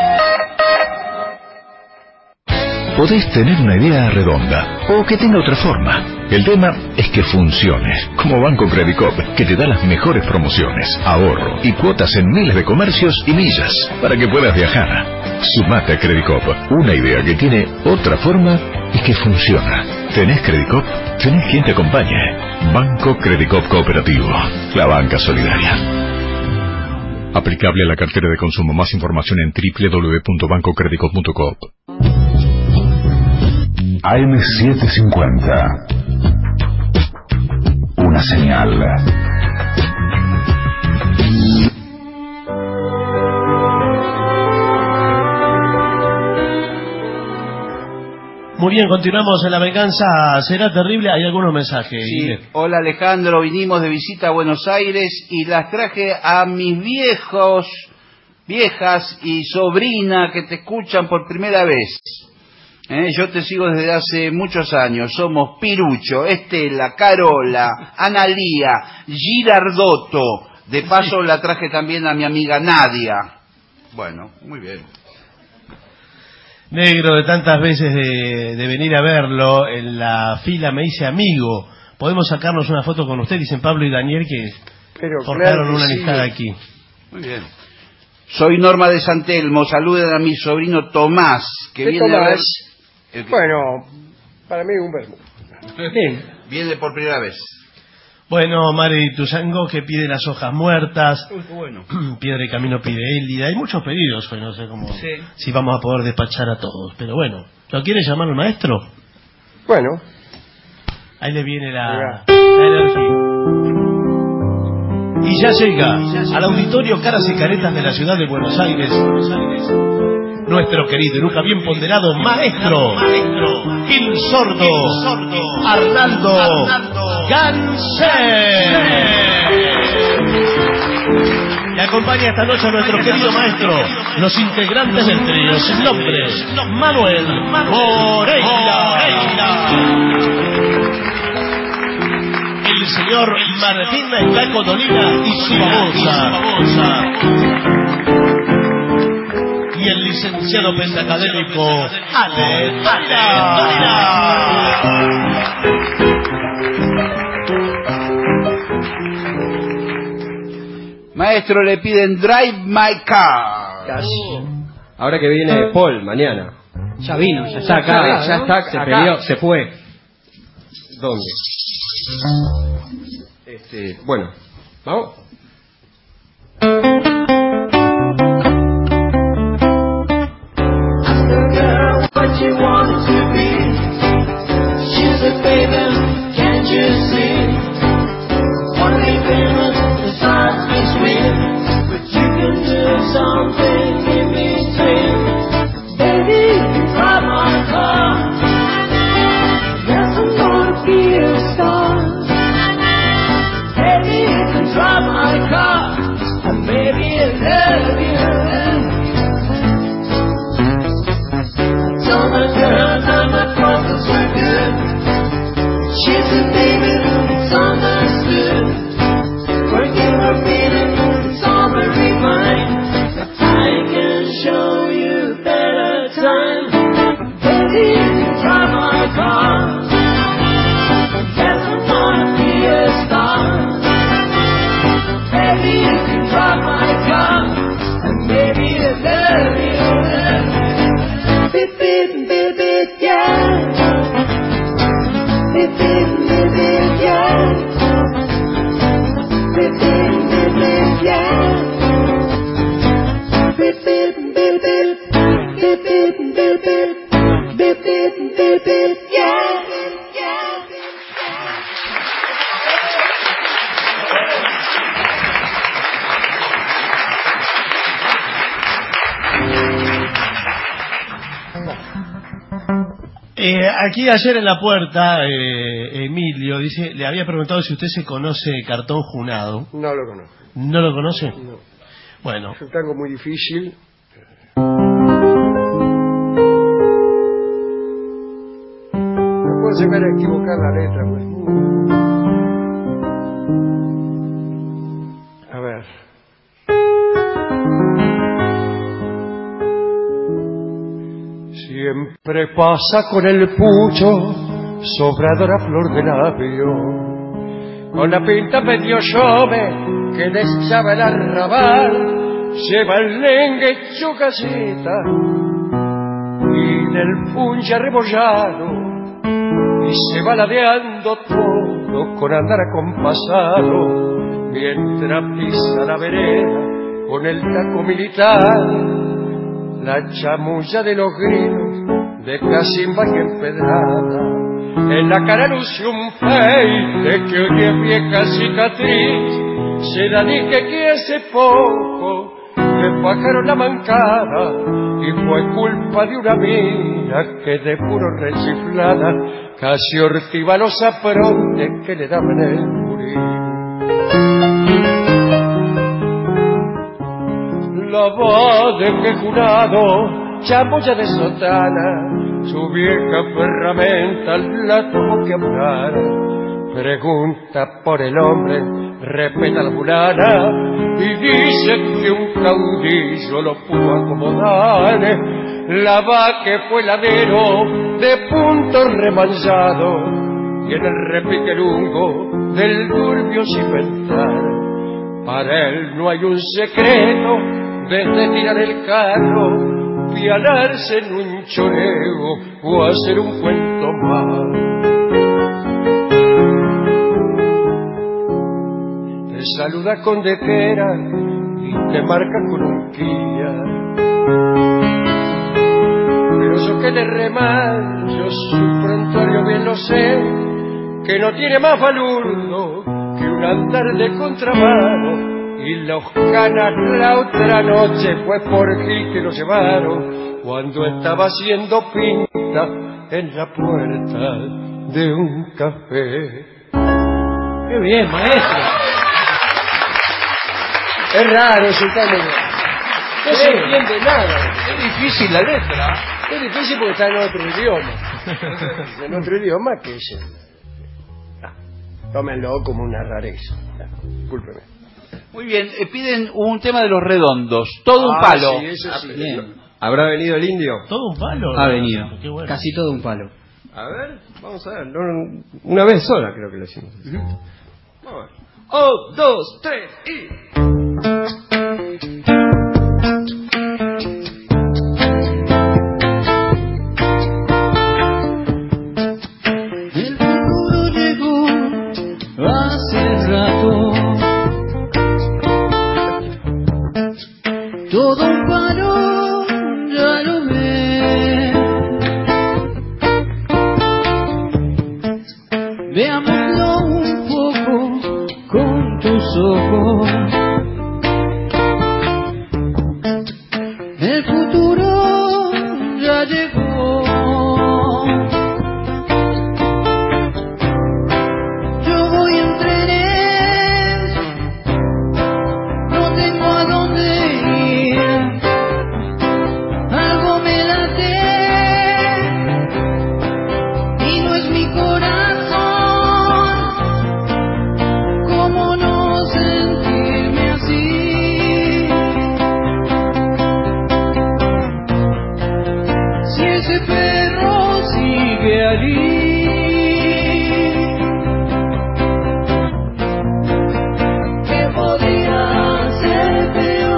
Podés tener una idea redonda o que tenga otra forma. El tema es que funcione, como Banco Credicop, que te da las mejores promociones, ahorro y cuotas en miles de comercios y millas para que puedas viajar. Sumate a Credicop, una idea que tiene otra forma y que funciona. ¿Tenés Credicop? Tenés quien te acompañe. Banco Credicop Cooperativo, la banca solidaria. Aplicable a la cartera de consumo. Más información en www.bancocredicop.com. AM750. Una señal. Muy bien, continuamos en La Venganza Será Terrible. Hay algunos mensajes. Sí. Hola Alejandro, vinimos de visita a Buenos Aires y las traje a mis viejas y sobrina que te escuchan por primera vez. Yo te sigo desde hace muchos años. Somos Pirucho, Estela, Carola, Analía, Girardotto. De paso la traje también a mi amiga Nadia. Bueno, muy bien. Negro, de tantas veces de venir a verlo, en la fila me hice amigo. Podemos sacarnos una foto con usted, dicen Pablo y Daniel, que forjaron una amistad aquí. Muy bien. Soy Norma de San Telmo, saluden a mi sobrino Tomás, que viene Tomás? a ver... Bueno, para mí un verbo. Bien. Viene por primera vez. Bueno, Mari Tuzango, que pide las hojas muertas. Uy, qué bueno. Piedra y Camino pide Élida. Hay muchos pedidos, pues no sé cómo, si vamos a poder despachar a todos. Pero bueno, ¿lo quiere llamar el maestro? Bueno. Ahí le viene la energía. Y ya llega al auditorio Caras y Caretas de la ciudad de Buenos Aires, nuestro querido y nunca bien ponderado maestro, el sordo, Arnaldo Ganser. Le acompaña esta noche a nuestro querido maestro, los integrantes del trío, sus nombres, Manuel Moreira, el señor Martín Blanco Dolina y su babosa, y el licenciado pentacadémico Ale Dolina. Maestro, le piden Drive My Car. Ahora que viene Paul, mañana. Ya vino, ya está acá. Ya está se acá. peleó, se fue. ¿Dónde? Bueno, ¿vamos? Aquí ayer en la puerta, Emilio dice, le había preguntado si usted se conoce Cartón Junado. No lo conozco. ¿No lo conoce? No. Bueno. Es un tango muy difícil. No puedo llegar a equivocar la letra, pues. A ver. Siempre pasa con el pucho, sobradora flor de labio, con la pinta medio chome que deseaba el arrabal, lleva el lengue hecho casita y del punche arrebollado, y se va ladeando todo con andar acompasado, mientras pisa la vereda con el taco militar. La chamulla de los grilos de Casimba y empedrada, en la cara luce un peine que hoy es vieja cicatriz. Se la dije que hace poco le bajaron la mancada y fue culpa de una mina que de puro rechiflada casi ortiva los aprontes que le daban el murín. La va de quejunado, chamoya de sotana, su vieja ferramenta la tuvo que hablar. Pregunta por el hombre, respeta a la fulana, y dice que un caudillo lo pudo acomodar. La va que fue ladero de punto remanchado, y en el repique lungo del turbio cimentar. Para él no hay un secreto desde tirar el carro, pialarse en un choreo o hacer un cuento más. Te saluda con dequera y te marca con un quilla, pero yo que le remancho su prontuario bien lo sé, que no tiene más balurdo que un andar de contramano. Y los canas la otra noche fue por Gil que lo llevaron cuando estaba haciendo pinta en la puerta de un café. ¡Qué bien, maestro! Es raro, Sultán. No se entiende nada. Es difícil la letra. Es difícil porque está en otro idioma. En otro idioma que es... tómenlo como una rareza. Discúlpeme. Muy bien, piden un tema de Los Redondos. Todo un palo. Sí, eso sí. Bien. ¿Habrá venido el indio? ¿Todo un palo? Ha venido. Qué bueno. Casi todo un palo. A ver, vamos a ver. Una vez sola creo que lo hicimos. Vamos a ver. 1, 2, 3 y... El futuro llegó hace rato. Todo un palo, ya lo ves. Veámoslo un poco con tus ojos. El futuro ya llegó. Yo voy en trenes, no tengo a dónde ir. Algo me late y no es mi corazón. ¿Cómo no sentirme así? Si ese perro sigue allí. ¿Qué podría ser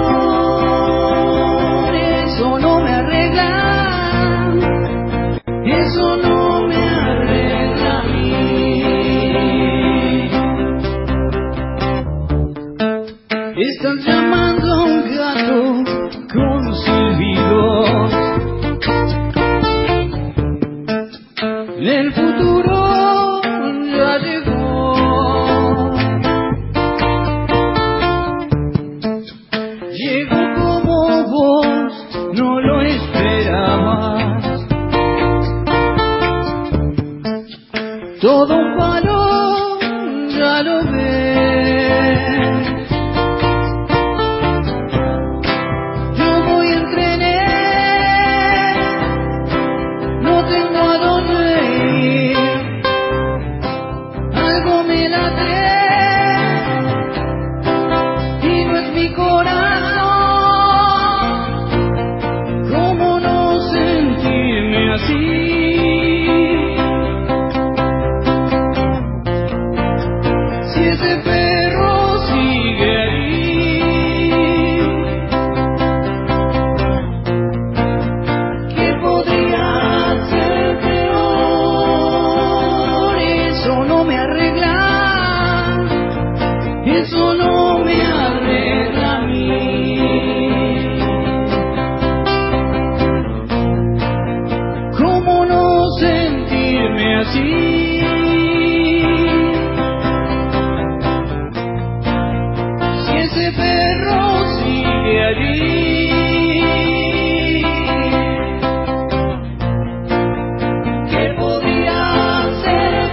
peor? Eso no me arregla. Eso no me arregla a mí. Estás llamando a un gato con silbidos. El futuro ya llegó. Llegó como vos no lo esperabas. Todo un palo, ya lo ves. Yo voy en trenes, no tengo a dónde ir. Algo me late y no es mi corazón. ¿Cómo no sentirme así? Si ese perro sigue ahí. ¿Qué podría ser peor? Eso no me arregla. Eso no me arregla a mí. ¿Cómo no sentirme así? Si ese perro sigue allí. ¿Qué podría ser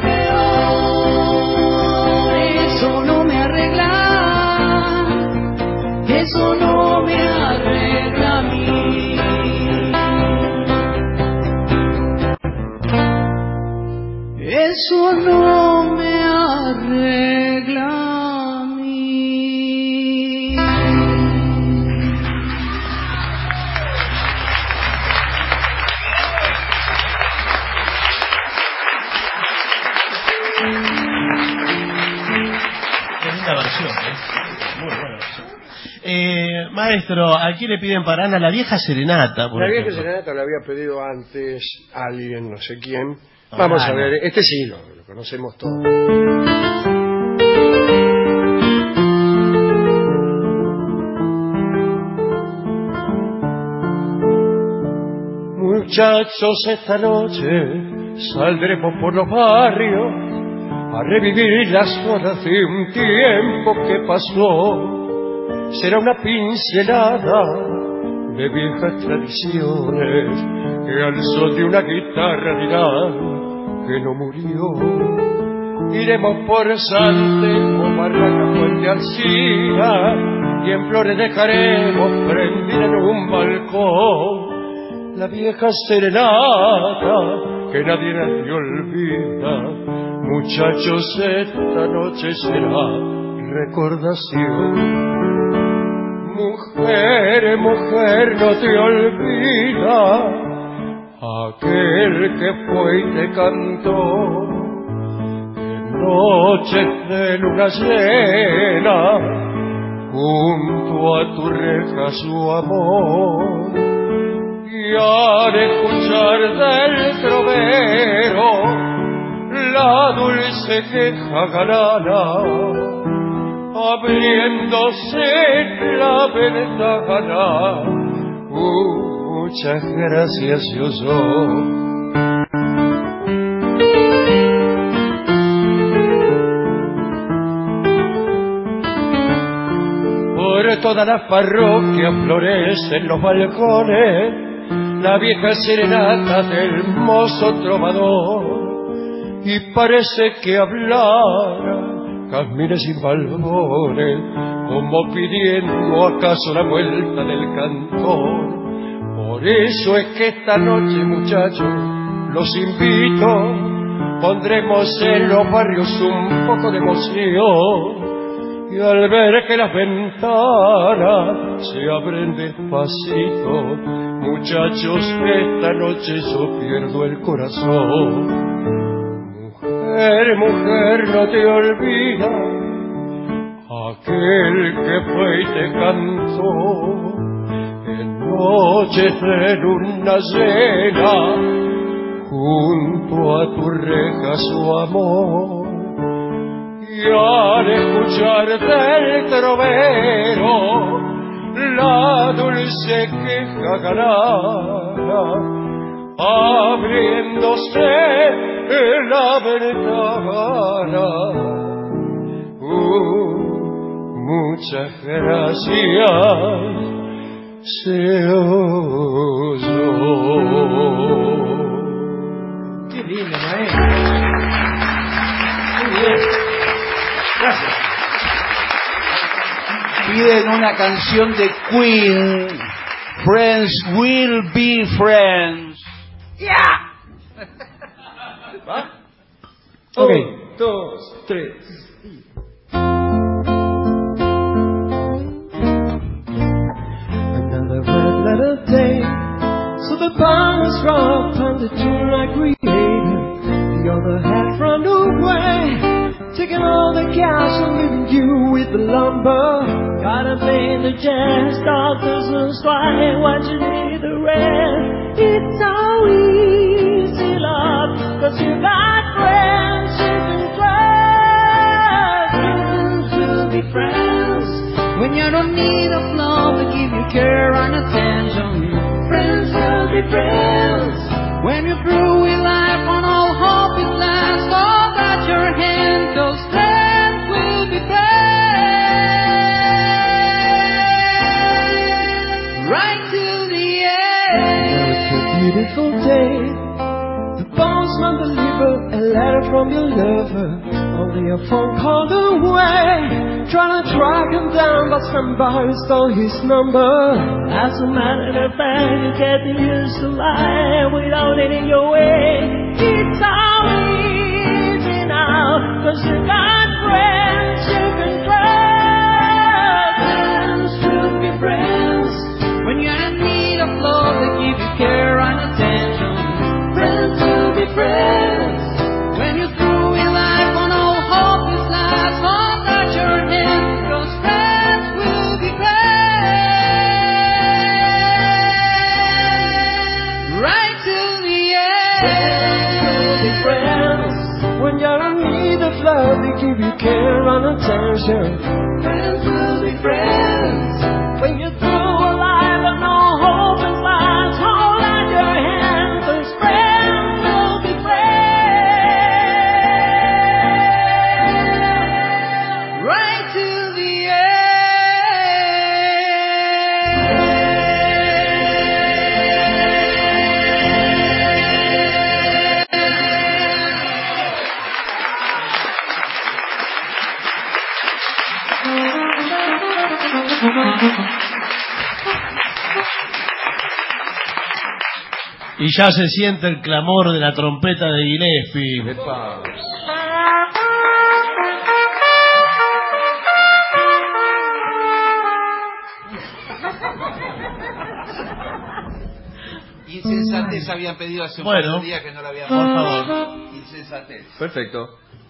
peor? Eso no me arregla. Eso no me arregla a mí. Eso no me arregla a mí. Qué linda versión, muy buena versión. Maestro, aquí le piden para Ana la vieja serenata. Por La vieja ejemplo. serenata la había pedido antes alguien, no sé quién. Vamos a ver, este sí lo conocemos todos. Muchachos, esta noche saldremos por los barrios a revivir las horas de un tiempo que pasó. Será una pincelada de viejas tradiciones que al son de una guitarra dirán que no murió. Iremos por Sante o Barranca, Fuente Alsina, y en flores dejaremos prendida en un balcón la vieja serenata que nadie olvida. Muchachos, esta noche será recordación. Mujer, mujer, no te olvida aquel que fue y te cantó en noches de luna llena, junto a tu reja su amor. Y al escuchar del trovero la dulce queja galana, abriéndose la ventana, muchas gracias yo soy. Por toda la parroquia florecen los balcones la vieja serenata del mozo trovador, y parece que hablara jazmines y balbones, como pidiendo acaso la vuelta del cantor. Por eso es que esta noche, muchachos, los invito, pondremos en los barrios un poco de emoción. Y al ver que las ventanas se abren despacito, muchachos, esta noche yo pierdo el corazón. Mujer, mujer, no te olvidas aquel que fue y te cantó en noches de luna llena, junto a tu reja su amor. Y al escuchar del trovero la dulce queja galana, abriéndose la ventana, muchas gracias se oyó. Qué lindo, maestro. Muy bien. Gracias. Piden una canción de Queen, Friends Will Be Friends. ¡Ya! ¿Va? Ok, 2, 3. Another red letter day, so the bombs dropped and the tune I created. The other had run away, taking all the cash and leaving you with the lumber. Gotta pay the jazz doctors and swine what you need the rest. It's so easy, love, 'cause you got friends you can trust. Friends will be friends when you don't need a love to give you care and attention. Friends will be friends when you're through with life and all hope is lost. Hold out your hand, 'cause friends will be friends right till the end. It's a beautiful day. The postman delivered a letter from your lover, only a phone call away. Trying to track him down, but somebody stole his number. As a matter of fact, you're getting used to life without it in your way. It's all easy now, 'cause you got friends you can trust. Friends should be friends when you're in need of love that give you care and attention. Friends will be friends when you're through with life and all hope is lost. Hold out your hand, 'cause friends will be friends right till the end. Friends will be friends when you're in need of love, they give you care and attention. Friends will be friends when you're through a life and no hope is lost. Hold out your hand, 'cause friends will be friends right till the end. Y ya se siente el clamor de la trompeta de Gillespie. Insensatez habían pedido hace un par de días que no la habían por pedido. favor. Insensatez. Perfecto.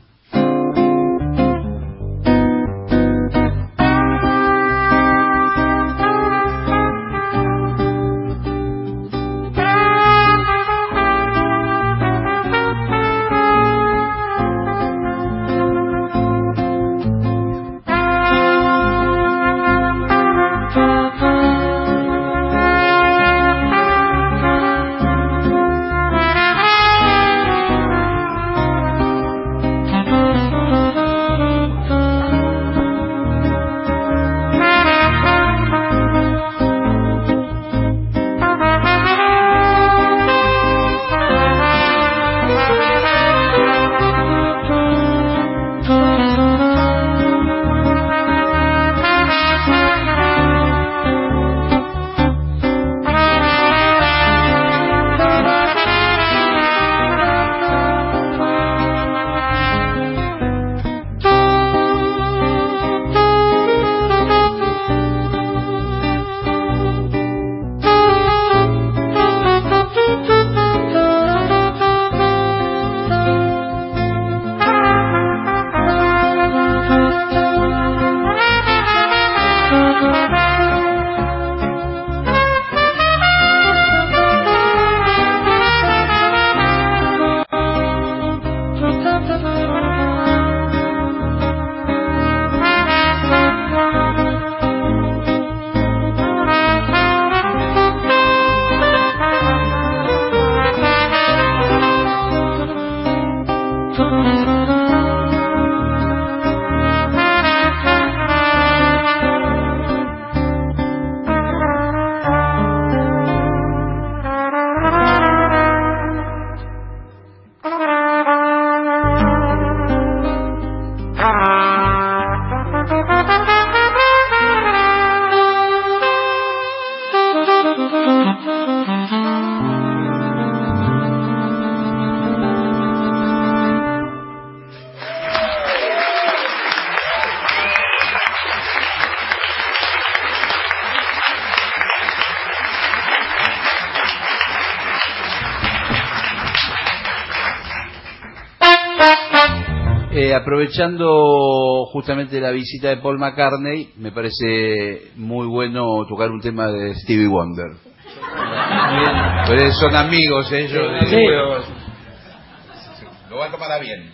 Aprovechando justamente la visita de Paul McCartney, me parece muy bueno tocar un tema de Stevie Wonder. Pues son amigos ellos. Sí. Lo va a tomar a bien.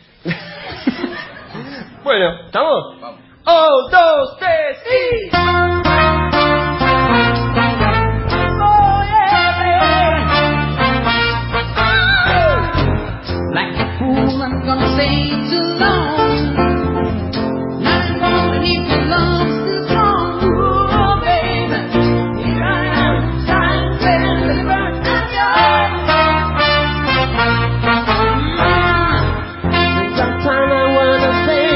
Bueno, ¿estamos? Vamos. 1, 2, 3 y... Like a fool, I'm gonna stay too long. Nothing more than if your love's too strong. Ooh, baby, here I am, trying to deliver. I'm yours. Sometimes I wanna say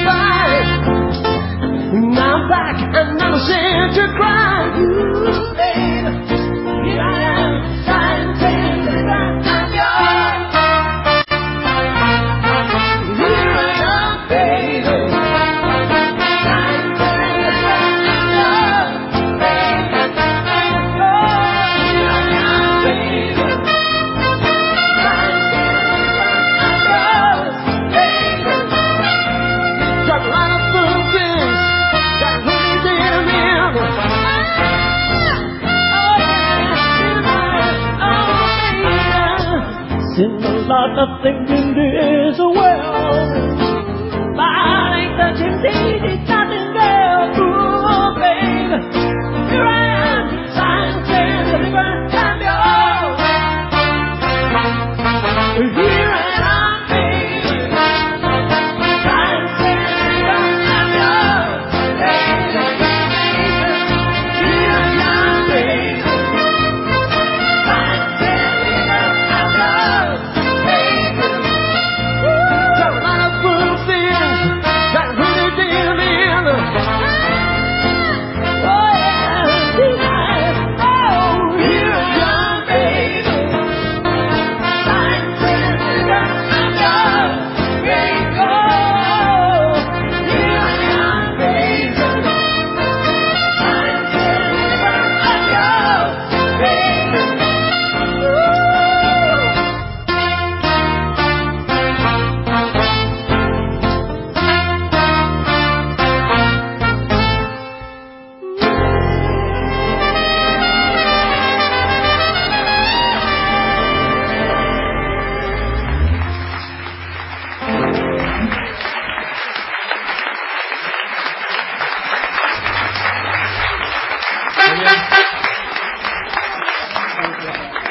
goodbye. Now I'm back and I'm ashamed to cry. Ooh, baby, here I am, trying to deliver. I'm yours. Seen a lot of things in this world, but I ain't touching these nothing, girl. Ooh, baby, here I am, trying to deliver. I'm yours. Here I am, baby, trying to deliver. I'm yours, baby, baby. Here I am, baby, trying to deliver. I'm yours.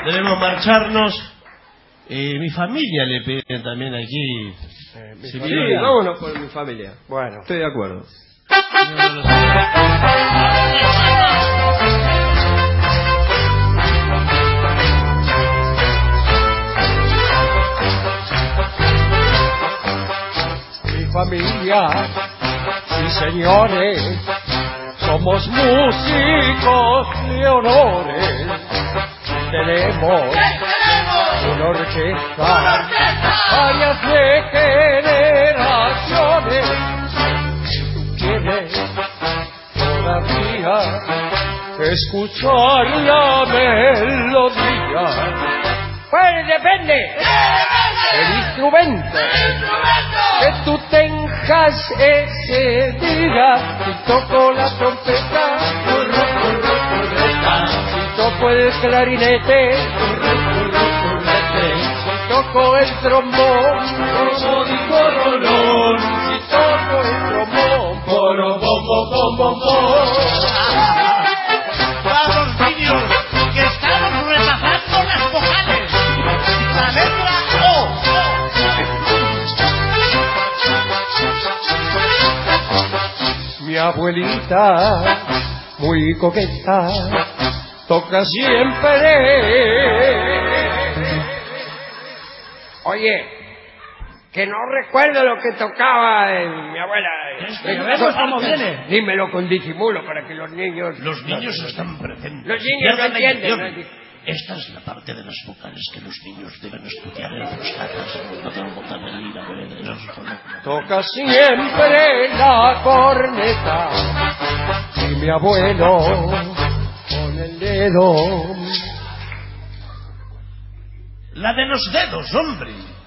debemos marcharnos. Mi familia le piden también aquí. Sí, vámonos por mi familia. Bueno, estoy de acuerdo. Mi familia, sí señores, somos músicos de honores. Tenemos una orquesta, varias de generaciones. Tú tienes todavía que escuchar la melodía. Pues depende del instrumento que tú tengas ese día. Si toco la trompeta, si toco el clarinete, si toco el trombón, si toco el trombón, Para los niños que estamos repasando las vocales, la letra O. Mi abuelita, muy coqueta, toca siempre. Oye, que no recuerdo lo que tocaba mi abuela. Vemos cómo viene. Dímelo con disimulo para que los niños... Los niños están presentes. Los niños no entienden. Esta es la parte de las vocales que los niños deben estudiar en los catas. No tengo vocal de lira, Toca siempre la corneta y mi abuelo con el dedo. La de los dedos, hombre.